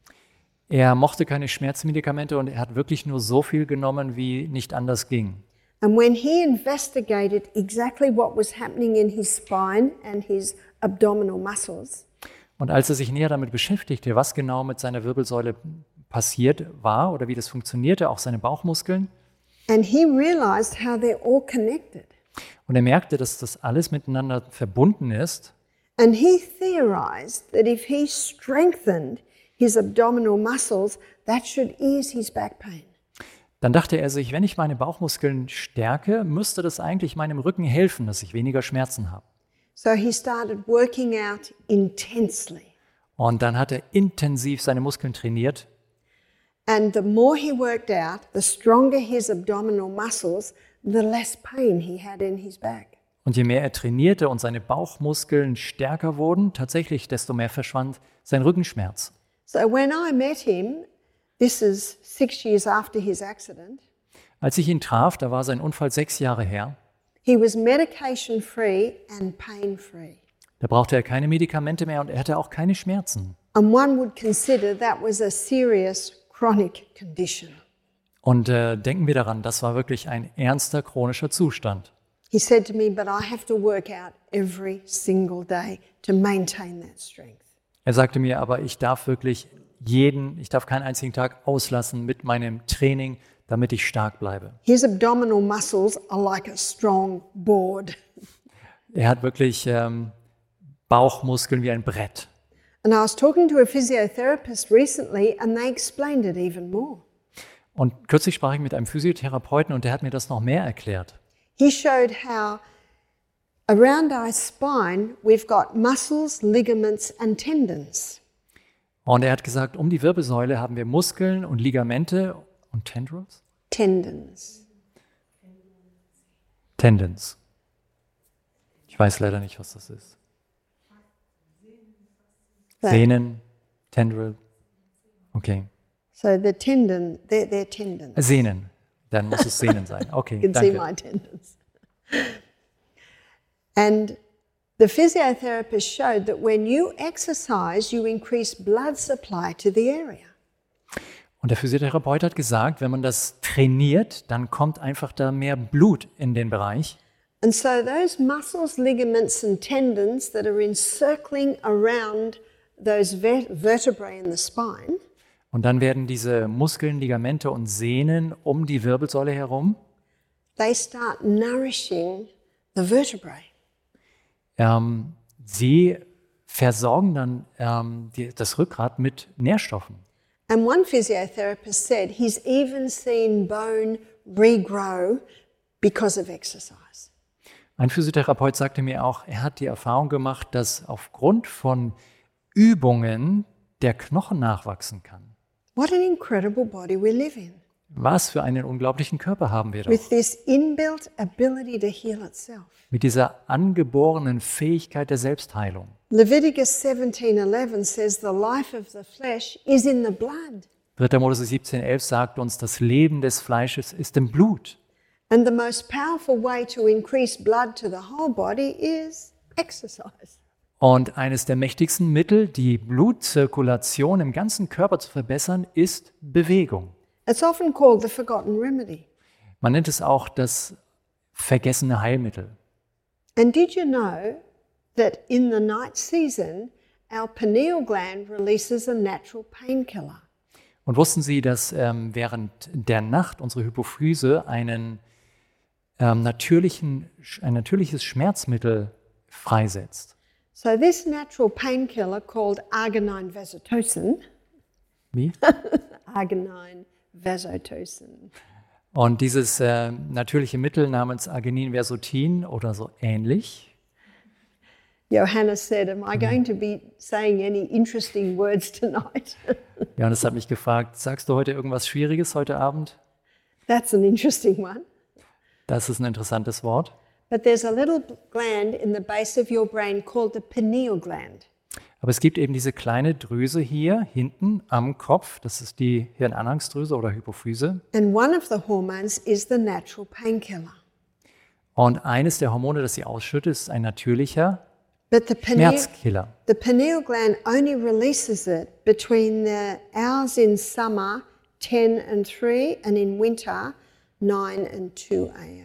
Er mochte keine Schmerzmedikamente und er hat wirklich nur so viel genommen, wie nicht anders ging. And when he investigated exactly what was happening in his spine and his abdominal muscles, Und als er sich näher damit beschäftigte, was genau mit seiner Wirbelsäule passiert war oder wie das funktionierte, auch seine Bauchmuskeln, and he realized how they're all connected. und er merkte, dass das alles miteinander verbunden ist, And he theorized that if he strengthened his abdominal muscles, that should ease his back pain. dann dachte er sich, wenn ich meine Bauchmuskeln stärke, müsste das eigentlich meinem Rücken helfen, dass ich weniger Schmerzen habe. So he started working out intensely. Und dann hat er intensiv seine Muskeln trainiert. And the more he worked out, the stronger his abdominal muscles, the less pain he had in his back. Und je mehr er trainierte und seine Bauchmuskeln stärker wurden, tatsächlich, desto mehr verschwand sein Rückenschmerz. So when I met him, this is 6 years after his accident, Als ich ihn traf, da war sein Unfall 6 Jahre her, he was medication-free and pain-free. da brauchte er keine Medikamente mehr und er hatte auch keine Schmerzen. And one would consider that was a serious chronic condition. Und denken wir daran, das war wirklich ein ernster chronischer Zustand. He said to me, but I have to work out every single day to maintain that strength. Er sagte mir, aber ich darf keinen einzigen Tag auslassen mit meinem Training, damit ich stark bleibe. His abdominal muscles are like a strong board. Er hat wirklich Bauchmuskeln wie ein Brett. And I was talking to a physiotherapist recently and they explained it even more. Und kürzlich sprach ich mit einem Physiotherapeuten und der hat mir das noch mehr erklärt. He showed how around our spine we've got muscles, ligaments and tendons. Und er hat gesagt, um die Wirbelsäule haben wir Muskeln und Ligamente und Tendrils? Tendons. Tendons. Ich weiß leider nicht, was das ist. Sehnen, Tendril. Okay. So the tendon, they're tendons. Sehnen. Dann muss es Sehnen sein. Okay, You can see danke. my tendons. And the physiotherapist showed that when you exercise, you increase blood supply to the area. Und der Physiotherapeut hat gesagt, wenn man das trainiert, dann kommt einfach da mehr Blut in den Bereich. And so those muscles, ligaments and tendons that are encircling around those vertebrae in the spine, Und dann werden diese Muskeln, Ligamente und Sehnen um die Wirbelsäule herum, they start nourishing the vertebrae. sie versorgen dann das Rückgrat mit Nährstoffen. And one physiotherapist said he's even seen bone regrow because of exercise. Ein Physiotherapeut sagte mir auch, er hat die Erfahrung gemacht, dass aufgrund von Übungen der Knochen nachwachsen kann. What an incredible body we live in, Was für einen unglaublichen Körper haben wir doch. with this inbuilt ability to heal itself. Mit dieser angeborenen Fähigkeit der Selbstheilung. Leviticus 17:11 says the life of the flesh is in the blood. 3. Mose 17,11 sagt uns, das Leben des Fleisches ist im Blut. And the most powerful way to increase blood to the whole body is exercise. Und eines der mächtigsten Mittel, die Blutzirkulation im ganzen Körper zu verbessern, ist Bewegung. It's often called the forgotten remedy. Man nennt es auch das vergessene Heilmittel. And did you know that in the night season, our pineal gland releases a natural painkiller? Und wussten Sie, dass während der Nacht unsere Hypophyse ein natürliches Schmerzmittel freisetzt? So this natural painkiller called arginine vasotocin, Wie? arginine vasotocin, Und dieses natürliche Mittel namens Arginin-Versotin oder so ähnlich, Johanna said, am I going to be saying any interesting words tonight? Johannes hat mich gefragt, sagst du heute irgendwas Schwieriges heute Abend? That's an interesting one. Das ist ein interessantes Wort. But there's a little gland in the base of your brain called the pineal gland. Aber es gibt eben diese kleine Drüse hier hinten am Kopf, das ist die Hirnanhangsdrüse oder Hypophyse. And one of the hormones is the natural painkiller. Und eines der Hormone, das sie ausschüttet, ist ein natürlicher But Schmerzkiller. the pineal gland only releases it between the hours in summer, 10 and 3, and in winter, 9 and 2 a.m.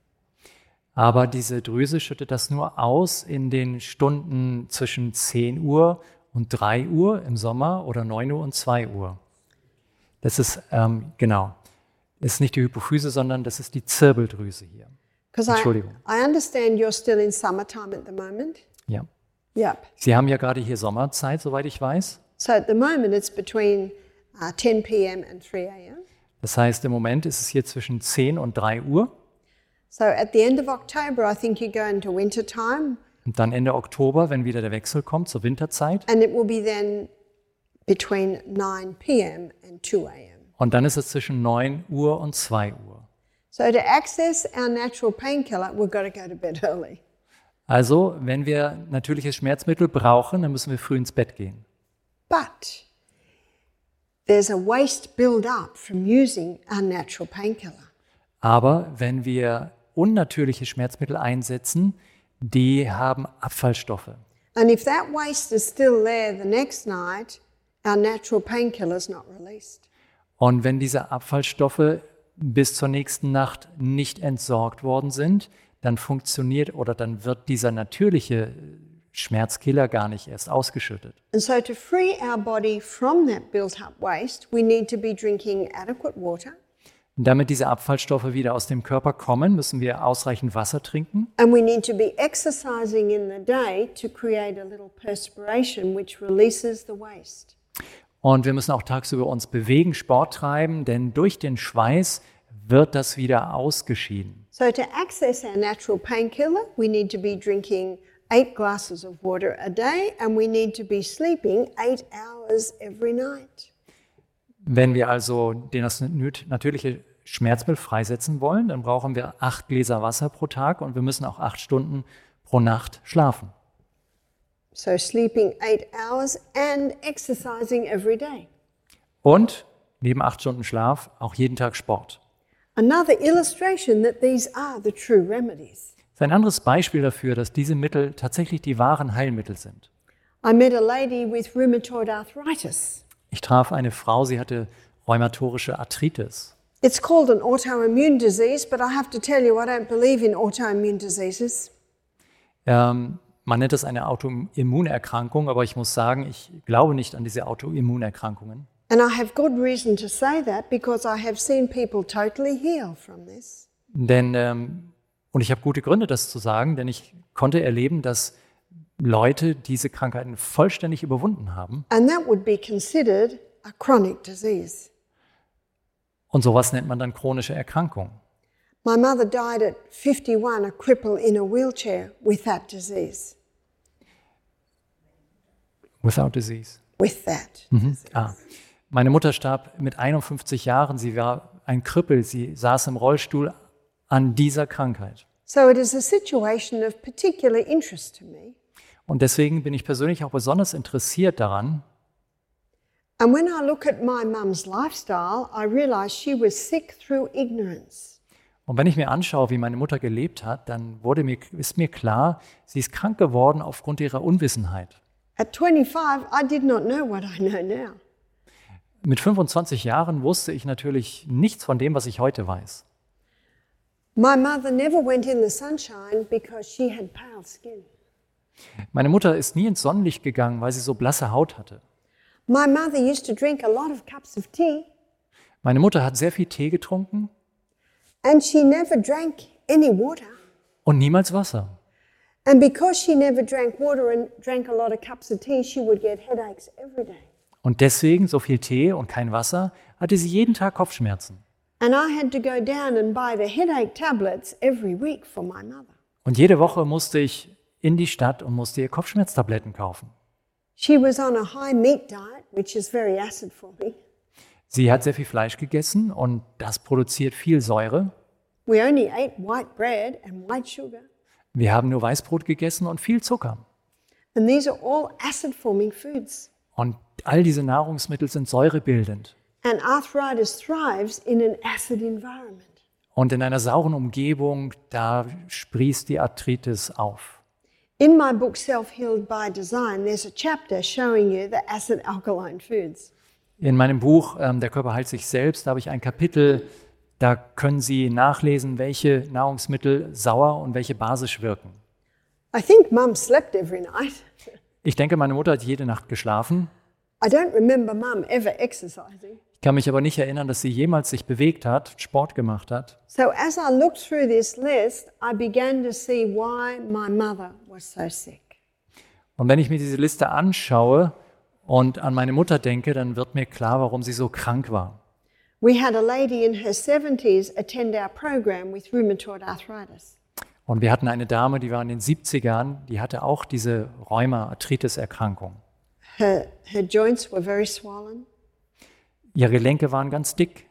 Aber diese Drüse schüttet das nur aus in den Stunden zwischen 10 Uhr und 3 Uhr im Sommer oder 9 Uhr und 2 Uhr. Das ist, das ist nicht die Hypophyse, sondern das ist die Zirbeldrüse hier. Because Entschuldigung. I understand you're still in summertime at the moment. Ja. Yep. Sie haben ja gerade hier Sommerzeit, soweit ich weiß. So at the moment it's between 10 p.m. and 3 a.m. Das heißt, im Moment ist es hier zwischen 10 und 3 Uhr. So at the end of October, I think you go into winter time, Und dann Ende Oktober, wenn wieder der Wechsel kommt zur Winterzeit. and it will be then between 9 p.m. and 2 a.m. Und dann ist es zwischen 9 Uhr und 2 Uhr. So to access our natural painkiller, we've got to go to bed early. Also, wenn wir natürliches Schmerzmittel brauchen, dann müssen wir früh ins Bett gehen. But there's a waste build-up from using our natural painkiller. Aber wenn wir unnatürliche Schmerzmittel einsetzen, die haben Abfallstoffe. And if that waste is still there the next night, our natural painkiller is not released. Und wenn diese Abfallstoffe bis zur nächsten Nacht nicht entsorgt worden sind, dann funktioniert oder dann wird dieser natürliche Schmerzkiller gar nicht erst ausgeschüttet. And so to free our body from that built-up waste, we need to be drinking adequate water. Und damit diese Abfallstoffe wieder aus dem Körper kommen, müssen wir ausreichend Wasser trinken. And we need to be exercising in the day to create a little perspiration which releases the waste. Und wir müssen auch tagsüber uns bewegen, Sport treiben, denn durch den Schweiß wird das wieder ausgeschieden. So to access our natural painkiller, we need to be drinking 8 glasses of water a day and we need to be sleeping 8 hours every night. Wenn wir also das natürliche Schmerzmittel freisetzen wollen, dann brauchen wir 8 Gläser Wasser pro Tag und wir müssen auch 8 Stunden pro Nacht schlafen. So sleeping 8 hours and exercising every day. Und neben 8 Stunden Schlaf auch jeden Tag Sport. Another illustration that these are the true remedies. Das ist ein anderes Beispiel dafür, dass diese Mittel tatsächlich die wahren Heilmittel sind. I met a lady with rheumatoid arthritis. Ich traf eine Frau, sie hatte rheumatorische Arthritis. It's called an autoimmune disease, but I have to tell you, I don't believe in autoimmune diseases. Man nennt es eine Autoimmunerkrankung, aber ich muss sagen, ich glaube nicht an diese Autoimmunerkrankungen. And I have good reason to say that because I have seen people totally heal from this. Und ich habe gute Gründe, das zu sagen, denn ich konnte erleben, dass Leute diese Krankheiten vollständig überwunden haben. And that would be considered a chronic disease. Und sowas nennt man dann chronische Erkrankung. My mother died at 51, a cripple in a wheelchair with that disease. Without disease. With that. Meine Mutter starb mit 51 Jahren. Sie war ein Krüppel. Sie saß im Rollstuhl an dieser Krankheit. So it is a situation of particular interest to me. Und deswegen bin ich persönlich auch besonders interessiert daran. And when I look at my mum's lifestyle, I realize she was sick through ignorance. Und wenn ich mir anschaue, wie meine Mutter gelebt hat, dann ist mir klar, sie ist krank geworden aufgrund ihrer Unwissenheit. At 25, I did not know what I know now. Mit 25 Jahren wusste ich natürlich nichts von dem, was ich heute weiß. My mother never went in the sunshine because she had pale skin. Meine Mutter ist nie ins Sonnenlicht gegangen, weil sie so blasse Haut hatte. My mother used to drink a lot of cups of tea. Meine Mutter hat sehr viel Tee getrunken. And she never drank any water. Und niemals Wasser. And because she never drank water and drank a lot of cups of tea, she would get headaches every day. Und deswegen, so viel Tee und kein Wasser, hatte sie jeden Tag Kopfschmerzen. And I had to go down and buy the headache tablets every week for my mother. Und jede Woche musste ich in die Stadt und musste ihr Kopfschmerztabletten kaufen. She was on a high meat diet, which is very acid for me. Sie hat sehr viel Fleisch gegessen und das produziert viel Säure. We only ate white bread and white sugar. Wir haben nur Weißbrot gegessen und viel Zucker. And these are all acid-forming foods. Und all diese Nahrungsmittel sind säurebildend. And arthritis thrives in an acid environment. Und in einer sauren Umgebung, da sprießt die Arthritis auf. In my book Self-Healed by Design, there's a chapter showing you the acid alkaline foods. In meinem Buch Der Körper heilt sich selbst, da habe ich ein Kapitel, da können Sie nachlesen, welche Nahrungsmittel sauer und welche basisch wirken. I think Mum slept every night. Ich denke, meine Mutter hat jede Nacht geschlafen. I don't remember Mum ever exercising. Ich kann mich aber nicht erinnern, dass sie jemals sich bewegt hat, Sport gemacht hat. So as I looked through this list, I began to see why my mother was so sick. Und wenn ich mir diese Liste anschaue und an meine Mutter denke, dann wird mir klar, warum sie so krank war. We had a lady in her 70s attend our program with rheumatoid arthritis. Und wir hatten eine Dame, die war in den 70ern, die hatte auch diese Rheuma-Arthritis-Erkrankung. Her joints were very swollen. Ihre Gelenke waren ganz dick.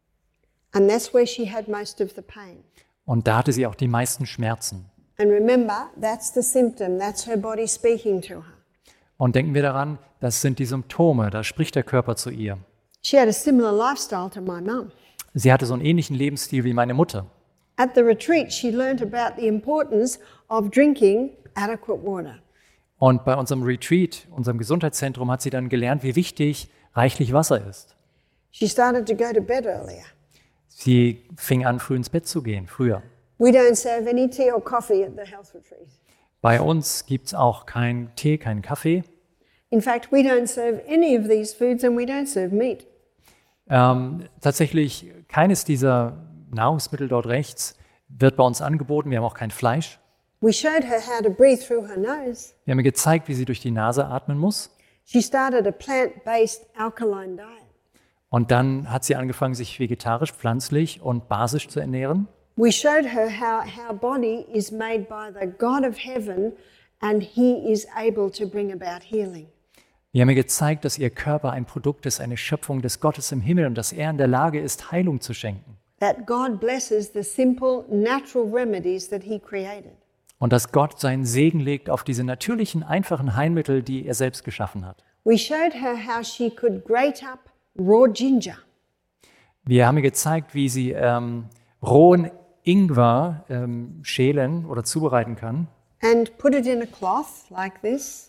And that's where she had most of the pain. Und da hatte sie auch die meisten Schmerzen. And remember, that's the symptom. That's her body speaking to her. Und denken wir daran, das sind die Symptome, da spricht der Körper zu ihr. She had a similar lifestyle to my mum. Sie hatte so einen ähnlichen Lebensstil wie meine Mutter. At the retreat, she learned about the importance of drinking adequate water. Und bei unserem Retreat, unserem Gesundheitszentrum, hat sie dann gelernt, wie wichtig reichlich Wasser ist. She started to go to bed earlier. Sie fing an, früh ins Bett zu gehen, früher. We don't serve any tea or coffee at the health retreat. Bei uns gibt es auch keinen Tee, keinen Kaffee. In fact, we don't serve any of these foods and we don't serve meat. Tatsächlich keines dieser Nahrungsmittel dort rechts wird bei uns angeboten. Wir haben auch kein Fleisch. We showed her how to breathe through her nose. Wir haben ihr gezeigt, wie sie durch die Nase atmen muss. She started a plant-based alkaline diet. Und dann hat sie angefangen, sich vegetarisch, pflanzlich und basisch zu ernähren. We showed her how her body is made by the God of heaven and he is able to bring about healing. Wir haben ihr gezeigt, dass ihr Körper ein Produkt ist, eine Schöpfung des Gottes im Himmel und dass er in der Lage ist, Heilung zu schenken. That God blesses the simple natural remedies that he created. Und dass Gott seinen Segen legt auf diese natürlichen, einfachen Heilmittel, die er selbst geschaffen hat. We showed her how she could grate up raw ginger. Wir haben ihr gezeigt, wie sie rohen Ingwer schälen oder zubereiten kann. And put it in a cloth like this.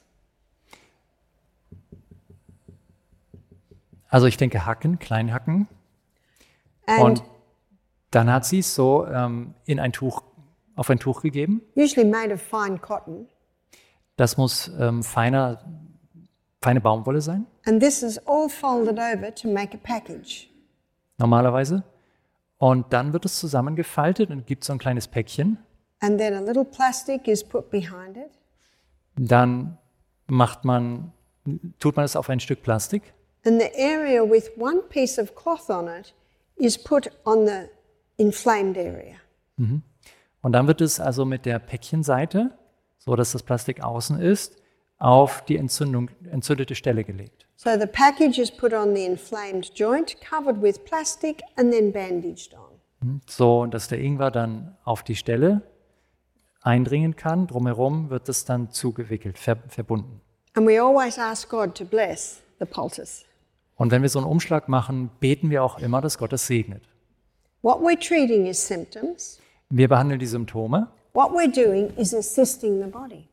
Also ich denke hacken, klein hacken. And Und dann hat sie es so auf ein Tuch gegeben. usually made of fine cotton. Das muss feine Baumwolle sein, And this is all folded over to make a package. normalerweise. Und dann wird es zusammengefaltet und gibt so ein kleines Päckchen. And then a little plastic is put behind it. Dann tut man es auf ein Stück Plastik. And the area with one piece of cloth on it is put on the inflamed area. Und dann wird es also mit der Päckchenseite, so dass das Plastik außen ist, auf die entzündete Stelle gelegt. So the package is put on the inflamed joint, covered with plastic and then bandaged on. So, dass der Ingwer dann auf die Stelle eindringen kann. Drumherum wird es dann zugewickelt, verbunden. And we always ask God to bless the poultice. Und wenn wir so einen Umschlag machen, beten wir auch immer, dass Gott es segnet. What we're treating is symptoms. Wir behandeln die Symptome What we're doing is assisting the body.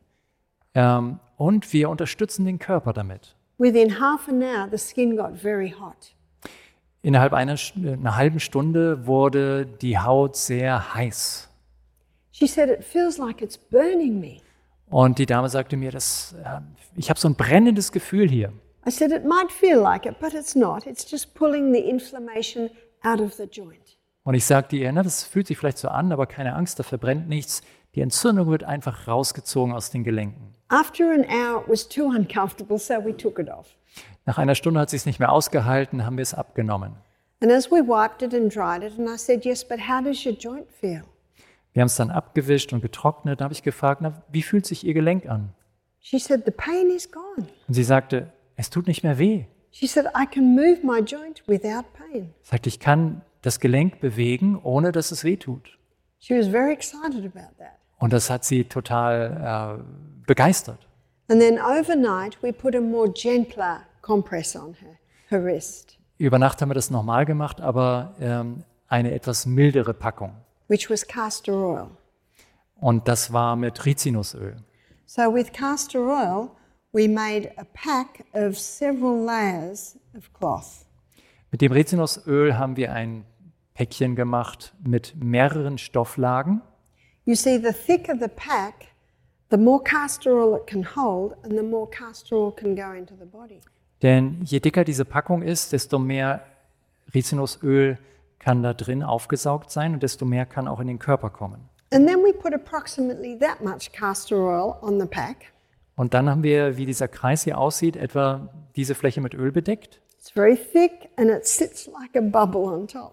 und wir unterstützen den Körper damit. Within half an hour, the skin got very hot. Innerhalb einer halben Stunde wurde die Haut sehr heiß. She said, it feels like it's burning me. Und die Dame sagte mir, ich habe so ein brennendes Gefühl hier. I said, it might feel like it, but it's not. It's just pulling the inflammation out of the joint. Und ich sagte ihr, das fühlt sich vielleicht so an, aber keine Angst, da verbrennt nichts. Die Entzündung wird einfach rausgezogen aus den Gelenken. After an hour, it was too uncomfortable, so we took it off. Nach einer Stunde hat sie es nicht mehr ausgehalten, haben wir es abgenommen. And as we wiped it and dried it, and I said, yes, but how does your joint feel? Wir haben es dann abgewischt und getrocknet. Da habe ich gefragt, wie fühlt sich Ihr Gelenk an? She said, the pain is gone. Und sie sagte, es tut nicht mehr weh. She said, I can move my joint without pain. Sie sagte, ich kann das Gelenk bewegen, ohne dass es weh tut. She was very excited about that. Und das hat sie total begeistert. And then overnight, we put a more gentler compress on her wrist, Über Nacht haben wir das nochmal gemacht, aber eine etwas mildere Packung. which was castor oil. Und das war mit Rizinusöl. So with castor oil, we made a pack of several layers of cloth. Mit dem Rizinusöl haben wir ein Päckchen gemacht mit mehreren Stofflagen. You see, the thicker the pack, the more castor oil it can hold and the more castor oil can go into the body. Denn je dicker diese Packung ist, desto mehr Rizinusöl kann da drin aufgesaugt sein und desto mehr kann auch in den Körper kommen. And then we put approximately that much castor oil on the pack. Und dann haben wir, wie dieser Kreis hier aussieht, etwa diese Fläche mit Öl bedeckt. It's very thick and it sits like a bubble on top.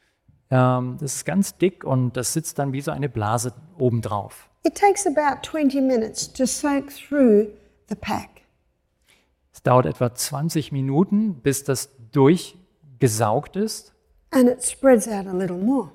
Das ist ganz dick und das sitzt dann wie so eine Blase obendrauf. It takes about 20 minutes to soak through the pack. Es dauert etwa 20 Minuten, bis das durchgesaugt ist. And it spreads out a little more.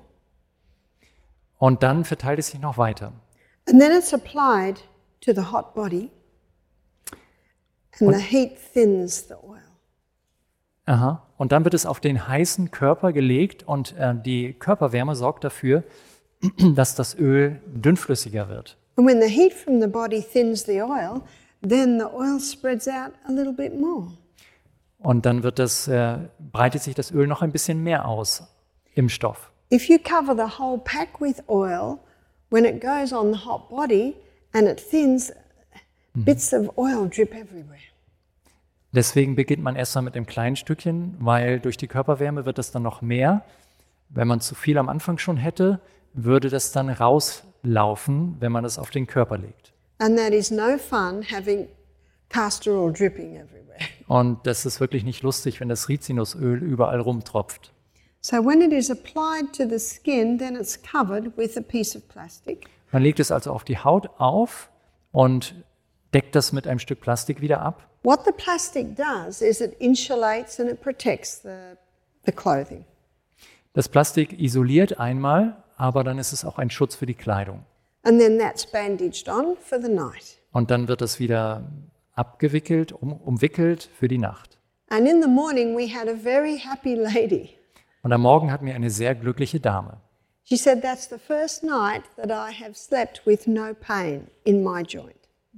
Und dann verteilt es sich noch weiter. And then it's applied to the hot body. And the heat thins the oil. Aha. Und dann wird es auf den heißen Körper gelegt und die Körperwärme sorgt dafür, dass das Öl dünnflüssiger wird. And when the heat from the body thins the oil, then the oil spreads out a little bit more. Und dann breitet sich das Öl noch ein bisschen mehr aus im Stoff. If you cover the whole pack with oil, when it goes on the hot body and it thins, bits of oil drip everywhere. Deswegen beginnt man erstmal mit einem kleinen Stückchen, weil durch die Körperwärme wird es dann noch mehr. Wenn man zu viel am Anfang schon hätte, würde das dann rauslaufen, wenn man es auf den Körper legt. And that is no fun having castor oil dripping everywhere. Und das ist wirklich nicht lustig, wenn das Rizinusöl überall rumtropft. So when it is applied to the skin, then it's covered with a piece of plastic. Man legt es also auf die Haut auf und deckt das mit einem Stück Plastik wieder ab. What the plastic does is it insulates and it protects the clothing. Das Plastik isoliert einmal, aber dann ist es auch ein Schutz für die Kleidung. And then that's bandaged on for the night. Und dann wird es wieder abgewickelt, umwickelt für die Nacht. And in the morning we had a very happy lady. Und am Morgen hatten wir eine sehr glückliche Dame. She said, that's the first night that I have slept with no pain in my joint.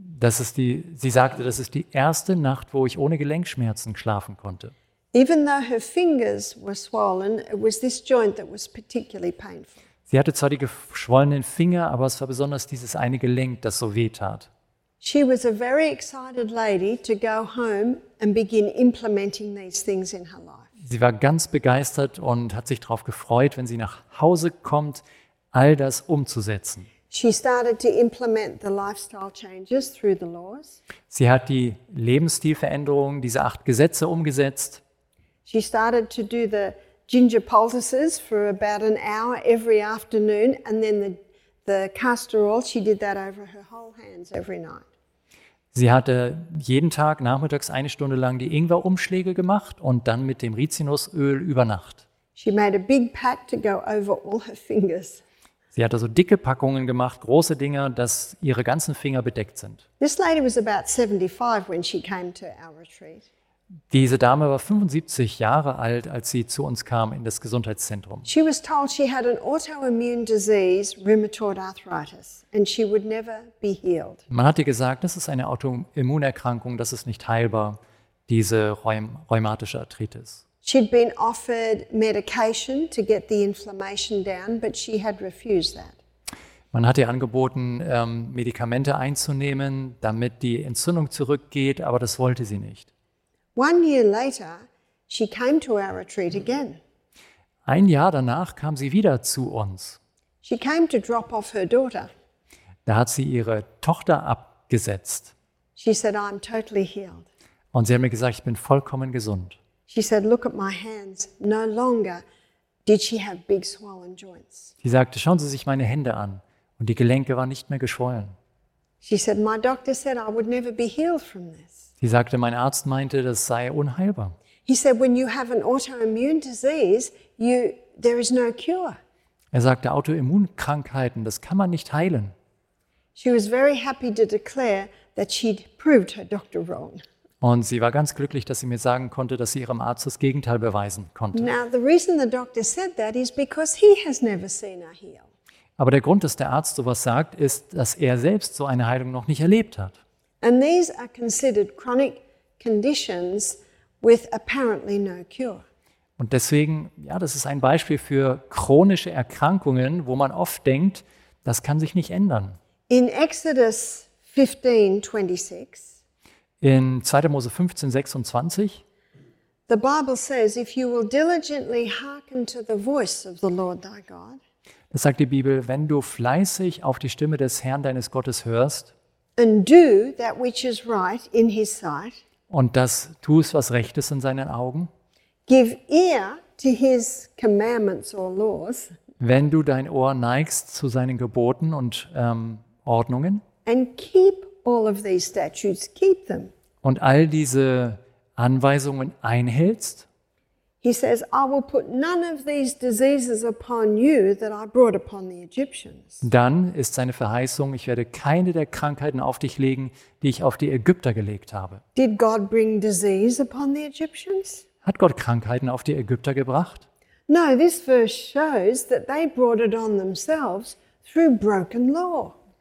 Sie sagte, das ist die erste Nacht, wo ich ohne Gelenkschmerzen schlafen konnte. Even though her fingers were swollen, it was this joint that was particularly painful. Sie hatte zwar die geschwollenen Finger, aber es war besonders dieses eine Gelenk, das so weh tat. She was a very excited lady to go home and begin implementing these things in her life. Sie war ganz begeistert und hat sich darauf gefreut, wenn sie nach Hause kommt, all das umzusetzen. She started to implement the lifestyle changes through the laws. Sie hat die Lebensstilveränderungen, diese 8 Gesetze umgesetzt. She started to do the ginger poultices for about an hour every afternoon, and then the castor oil, she did that over her whole hands every night. Sie hatte jeden Tag nachmittags 1 Stunde lang die Ingwerumschläge gemacht und dann mit dem Rizinusöl über Nacht. She made a big pack to go over all her fingers. Sie hatte so dicke Packungen gemacht, große Dinger, dass ihre ganzen Finger bedeckt sind. This lady was about 75 when she came to our retreat. Diese Dame war 75 Jahre alt, als sie zu uns kam in das Gesundheitszentrum. She was told she had an autoimmune disease, rheumatoid arthritis, and she would never be healed. Man hat ihr gesagt, das ist eine Autoimmunerkrankung, das ist nicht heilbar, diese rheumatische Arthritis. She'd been offered medication to get the inflammation down, but she had refused that. Man hat ihr angeboten, Medikamente einzunehmen, damit die Entzündung zurückgeht, aber das wollte sie nicht. 1 year later, she came to our retreat again. Ein Jahr danach kam sie wieder zu uns. She came to drop off her daughter. Da hat sie ihre Tochter abgesetzt. She said, I'm totally healed. Und sie hat mir gesagt, ich bin vollkommen gesund. She said, look at my hands. No longer did she have big swollen joints. Sie sagte, schauen Sie sich meine Hände an. Und die Gelenke waren nicht mehr geschwollen. She said, my doctor said I would never be healed from this. Sie sagte, mein Arzt meinte, das sei unheilbar. He said, when you have an autoimmune disease, there is no cure. Er sagte, Autoimmunkrankheiten, das kann man nicht heilen. She was very happy to declare that she'd proved her doctor wrong. Und sie war ganz glücklich, dass sie mir sagen konnte, dass sie ihrem Arzt das Gegenteil beweisen konnte. Now, the reason the doctor said that is because he has never seen her heal. Aber der Grund, dass der Arzt sowas sagt, ist, dass er selbst so eine Heilung noch nicht erlebt hat. And these are considered chronic conditions with apparently no cure. Und deswegen, ja, das ist ein Beispiel für chronische Erkrankungen, wo man oft denkt, das kann sich nicht ändern. In Exodus 15:26, In 2. Mose 15, 26, the Bible says, if you will diligently hearken to the voice of the Lord thy God, das sagt die Bibel, wenn du fleißig auf die Stimme des Herrn deines Gottes hörst and do that which is right in his sight, und das tust, was recht ist in seinen Augen, give ear to his commandments or laws, wenn du dein Ohr neigst zu seinen Geboten und Ordnungen and keep all of these statutes, keep them. und all diese Anweisungen einhältst, He says, I will put none of these diseases upon you that I brought upon the Egyptians. dann ist seine Verheißung, ich werde keine der Krankheiten auf dich legen, die ich auf die Ägypter gelegt habe. Did God bring disease upon the Egyptians? Hat Gott Krankheiten auf die Ägypter gebracht? No, this verse shows that they brought it on themselves through broken law.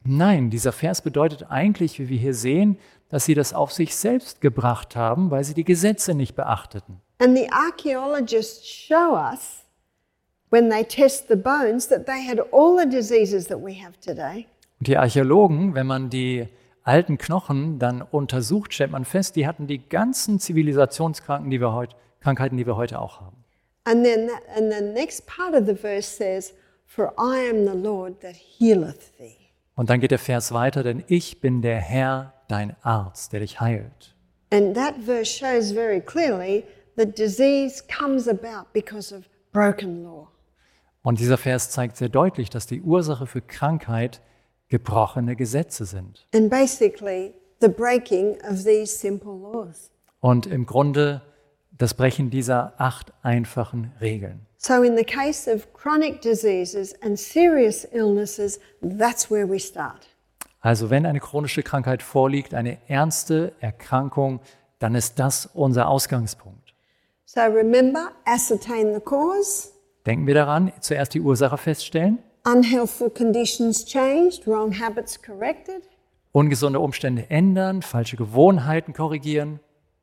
Nein, dieser Vers bedeutet eigentlich, wie wir hier sehen, dass sie das auf sich selbst gebracht haben, weil sie die Gesetze nicht beachteten. And the archaeologists show us, when they test the bones, that they had all the diseases that we have today. Und die Archäologen, wenn man die alten Knochen dann untersucht, stellt man fest, die hatten die ganzen Zivilisationskrankheiten, die wir heute auch haben. And then the next part of the verse says, "For I am the Lord that healeth thee." Und dann geht der Vers weiter, denn ich bin der Herr, dein Arzt, der dich heilt. And that verse shows very clearly that disease comes about because of broken law. Und dieser Vers zeigt sehr deutlich, dass die Ursache für Krankheit gebrochene Gesetze sind. And basically, the breaking of these simple laws. Und im Grunde das Brechen dieser 8 einfachen Regeln. So in the case of chronic diseases and serious illnesses, that's where we start. Also wenn eine chronische Krankheit vorliegt, eine ernste Erkrankung, dann ist das unser Ausgangspunkt. So remember, ascertain the cause, Denken wir daran, zuerst die Ursache feststellen, unhealthful conditions changed, wrong habits corrected. ungesunde Umstände ändern, falsche Gewohnheiten korrigieren.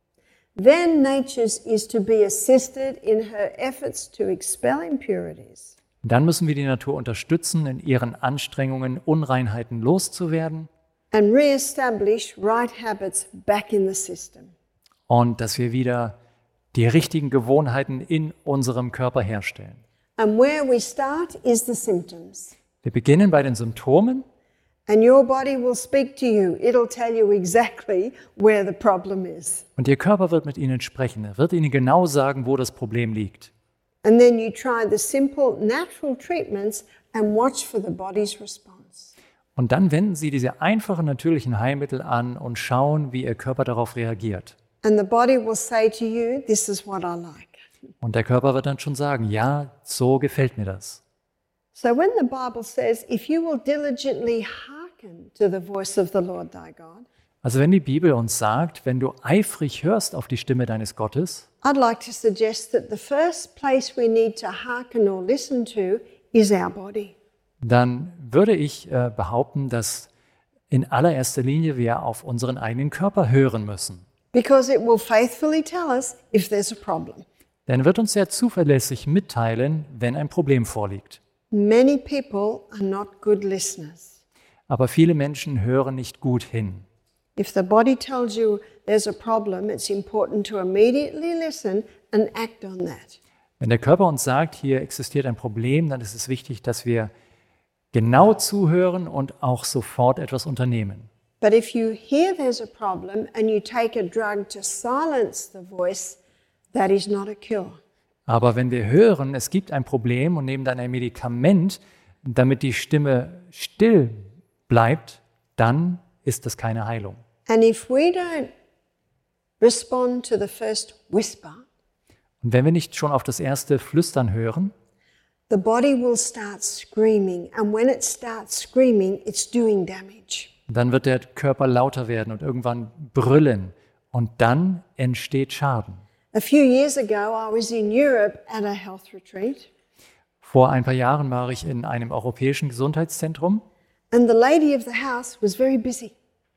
Then nature is to be assisted in her efforts to expel impurities. Dann müssen wir die Natur unterstützen, in ihren Anstrengungen, Unreinheiten loszuwerden And re-establish right habits back in the system. und dass wir wieder die richtigen Gewohnheiten in unserem Körper herstellen. And where we start is the symptoms. Wir beginnen bei den Symptomen And your body will speak to you. It'll tell you exactly where the problem is. und Ihr Körper wird mit Ihnen sprechen. Er wird Ihnen genau sagen, wo das Problem liegt. And then you try the simple natural treatments and watch for the body's response. Und dann wenden Sie diese einfachen natürlichen Heilmittel an und schauen, wie Ihr Körper darauf reagiert. And the body will say to you, this is what I like. Und der Körper wird dann schon sagen, ja, so gefällt mir das. So when the Bible says, if you will diligently hearken to the voice of the Lord thy God, Also wenn die Bibel uns sagt, wenn du eifrig hörst auf die Stimme deines Gottes, I'd like to suggest that the first place we need to hearken or listen to is our body. dann würde ich behaupten, dass in allererster Linie wir auf unseren eigenen Körper hören müssen. Because it will faithfully tell us if there's a problem. Denn er wird uns sehr zuverlässig mitteilen, wenn ein Problem vorliegt. Many people are not good listeners. Aber viele Menschen hören nicht gut hin. If the body tells you there's a problem, it's important to immediately listen and act on that. Wenn der Körper uns sagt, hier existiert ein Problem, dann ist es wichtig, dass wir genau zuhören und auch sofort etwas unternehmen. But if you hear there's a problem and you take a drug to silence the voice, that is not a cure. Aber wenn wir hören, es gibt ein Problem und nehmen dann ein Medikament, damit die Stimme still bleibt, dann ist das keine Heilung. And if we don't respond to the first whisper, Und wenn wir nicht schon auf das erste Flüstern hören, the body will start screaming. And when it starts screaming, it's doing damage. dann wird der Körper lauter werden und irgendwann brüllen. Und dann entsteht Schaden. A few years ago, I was in Europe at a health retreat. Vor ein paar Jahren war ich in einem europäischen Gesundheitszentrum And the lady of the house was very busy.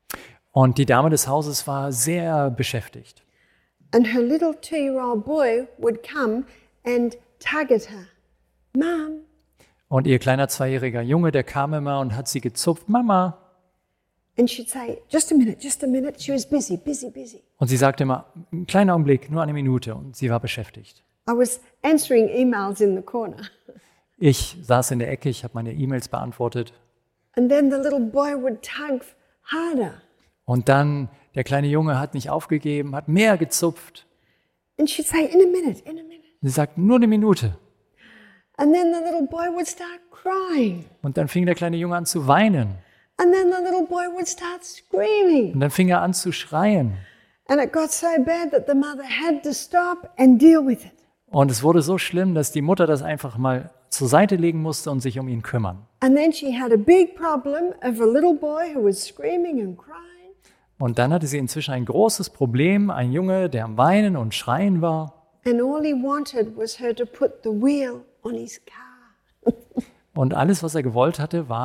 und die Dame des Hauses war sehr beschäftigt. And her little 2-year-old boy would come and tug at her. Mom. Und ihr kleiner 2-jähriger Junge, der kam immer und hat sie gezupft, Mama. And she'd say, just a minute, just a minute. She was busy, busy, busy. Und sie sagte immer, einen kleinen Augenblick, nur eine Minute. Und sie war beschäftigt. I was answering emails in the corner. Ich saß in der Ecke, ich habe meine E-Mails beantwortet. And then the little boy would tug harder. Und dann, der kleine Junge hat nicht aufgegeben, hat mehr gezupft. And she'd say, in a minute, in a minute. Sie sagt, nur eine Minute. And then the little boy would start crying. Und dann fing der kleine Junge an zu weinen. And then the little boy would start screaming. Und dann fing er an zu schreien. And it got so bad that the mother had to stop and deal with it. Und es wurde so schlimm, dass die Mutter das einfach mal zur Seite legen musste und sich um ihn kümmern. And then she had a big problem of a little boy who was screaming and crying. Und dann hatte sie inzwischen ein großes Problem, ein Junge, der am Weinen und Schreien war. And all he wanted was her to put the wheel on his car. Und alles, was er gewollt hatte, war,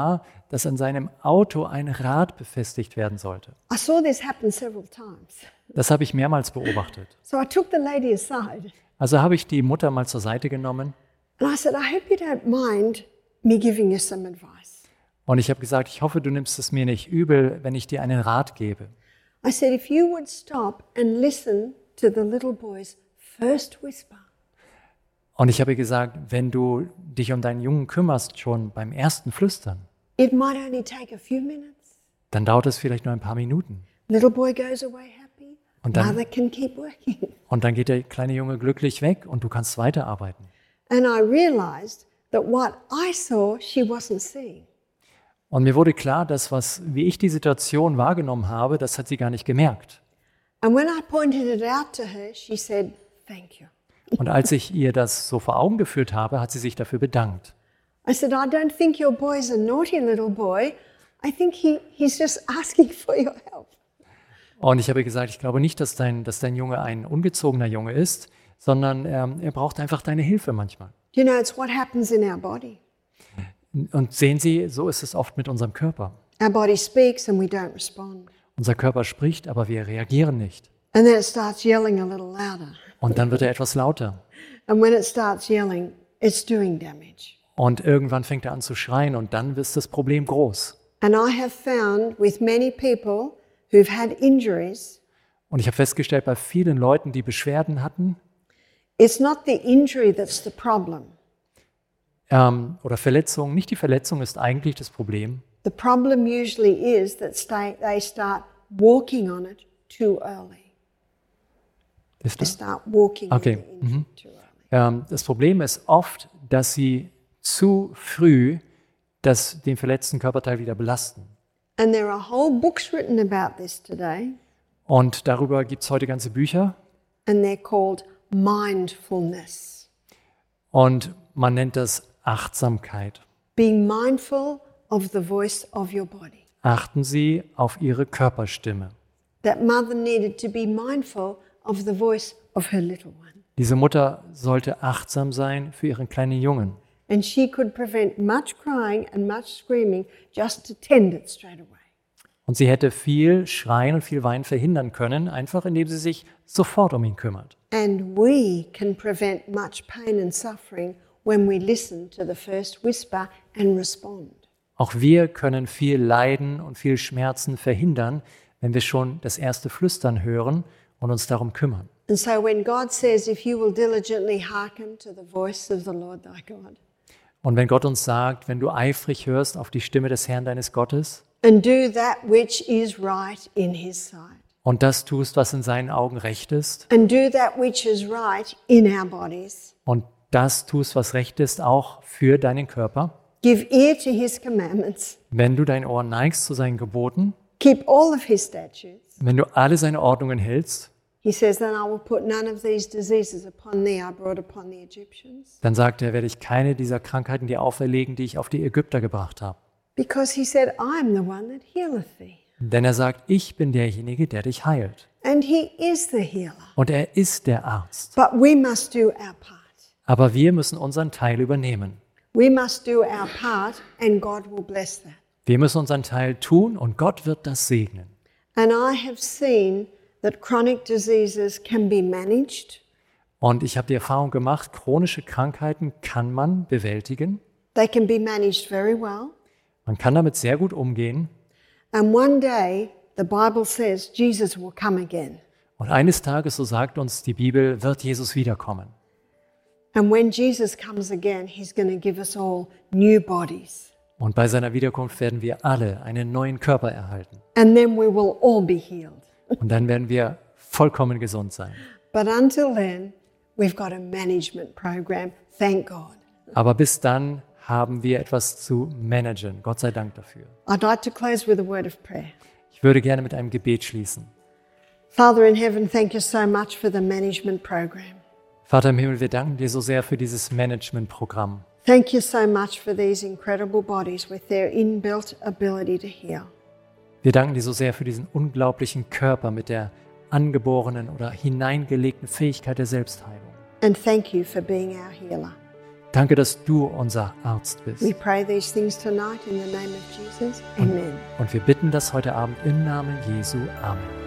dass an seinem Auto ein Rad befestigt werden sollte. I saw this happen several times. Das habe ich mehrmals beobachtet. So I took the lady aside Also habe ich die Mutter mal zur Seite genommen and I said, I hope you don't mind me giving you some advice. und ich habe gesagt, ich hoffe, du nimmst es mir nicht übel, wenn ich dir einen Rat gebe. I said, if you would stop and listen to the little boy's first whisper, Und ich habe ihr gesagt, wenn du dich um deinen Jungen kümmerst, schon beim ersten Flüstern, it might only take a few minutes. dann dauert es vielleicht nur ein paar Minuten. Little boy goes away happy. Und dann- Mother can keep working. Und dann geht der kleine Junge glücklich weg und du kannst weiterarbeiten. And I realized that what I saw, she wasn't seeing. Und mir wurde klar, dass wie ich die Situation wahrgenommen habe, das hat sie gar nicht gemerkt. And when I pointed it out to her, she said, thank you. Und als ich ihr das so vor Augen geführt habe, hat sie sich dafür bedankt. I said, I don't think your boy's a naughty little boy. I think he's just asking for your help. Und ich habe ihr gesagt, ich glaube nicht, dass dein Junge ein ungezogener Junge ist, sondern er braucht einfach deine Hilfe manchmal. You know, it's what happens in our body. Und sehen Sie, so ist es oft mit unserem Körper. Our body speaks and we don't respond. Unser Körper spricht, aber wir reagieren nicht. And then it starts yelling a little louder. Und dann wird er etwas lauter. And when it starts yelling, it's doing damage. Und irgendwann fängt er an zu schreien und dann ist das Problem groß. And I have found with many people who've had injuries, Und ich habe festgestellt, bei vielen Leuten, die Beschwerden hatten it's not the injury that's the problem. Oder Verletzungen, nicht die Verletzung ist eigentlich das Problem. The problem usually is that they start walking on it too early. Ist They das? start walking Okay. on the injury too early. Das Problem ist oft, dass sie zu früh den verletzten Körperteil wieder belasten. And there are whole books written about this today, Und darüber gibt es heute ganze Bücher. and they're called mindfulness. Und man nennt das Achtsamkeit. Being mindful of the voice of your body. Achten Sie auf Ihre Körperstimme. That mother needed to be mindful of the voice of her little one. Diese Mutter sollte achtsam sein für ihren kleinen Jungen. And she could prevent much crying and much screaming just to tend it straight away. Und sie hätte viel Schreien und viel Weinen verhindern können, einfach indem sie sich sofort um ihn kümmert. And we can prevent much pain and suffering when we listen to the first whisper and respond. Auch wir können viel Leiden und viel Schmerzen verhindern, wenn wir schon das erste Flüstern hören und uns darum kümmern. And so when God says, if you will diligently hearken to the voice of the Lord thy God, Und wenn Gott uns sagt, wenn du eifrig hörst auf die Stimme des Herrn deines Gottes and do that which is right in his sight, und das tust, was in seinen Augen recht ist and do that which is right in our bodies, und das tust, was recht ist, auch für deinen Körper, give ear to his commandments, wenn du dein Ohr neigst zu seinen Geboten, keep all of his statutes, wenn du alle seine Ordnungen hältst, he says, then I will put none of these diseases upon thee I brought upon the Egyptians. dann sagt er, werde ich keine dieser Krankheiten dir auferlegen, die ich auf die Ägypter gebracht habe. Because he said, I am the one that healeth thee. Denn er sagt, ich bin derjenige, der dich heilt. And he is the healer. Und er ist der Arzt. But we must do our part. Aber wir müssen unseren Teil übernehmen. We must do our part and God will bless that. Wir müssen unseren Teil tun und Gott wird das segnen. And I have seen that chronic diseases can be managed. Und ich habe die Erfahrung gemacht, chronische Krankheiten kann man bewältigen. They can be managed very well. Man kann damit sehr gut umgehen. And one day, the Bible says Jesus will come again. Und eines Tages, so sagt uns die Bibel, wird Jesus wiederkommen. And when Jesus comes again, he's going to give us all new bodies. Und bei seiner Wiederkunft werden wir alle einen neuen Körper erhalten. And then we will all be healed. Und dann werden wir vollkommen gesund sein. But until then, we've got a management program. Thank God. Aber bis dann haben wir etwas zu managen. Gott sei Dank dafür. I'd like to close with a word of prayer. Ich würde gerne mit einem Gebet schließen. Father in heaven, thank you so much for the management program. Vater im Himmel, wir danken dir so sehr für dieses Managementprogramm. Thank you so much for these incredible bodies with their inbuilt ability to heal. Wir danken dir so sehr für diesen unglaublichen Körper mit der angeborenen oder hineingelegten Fähigkeit der Selbstheilung. And thank you for being our healer. Danke, dass du unser Arzt bist. We pray these things tonight in the name of Jesus. Amen. Und wir bitten das heute Abend im Namen Jesu. Amen.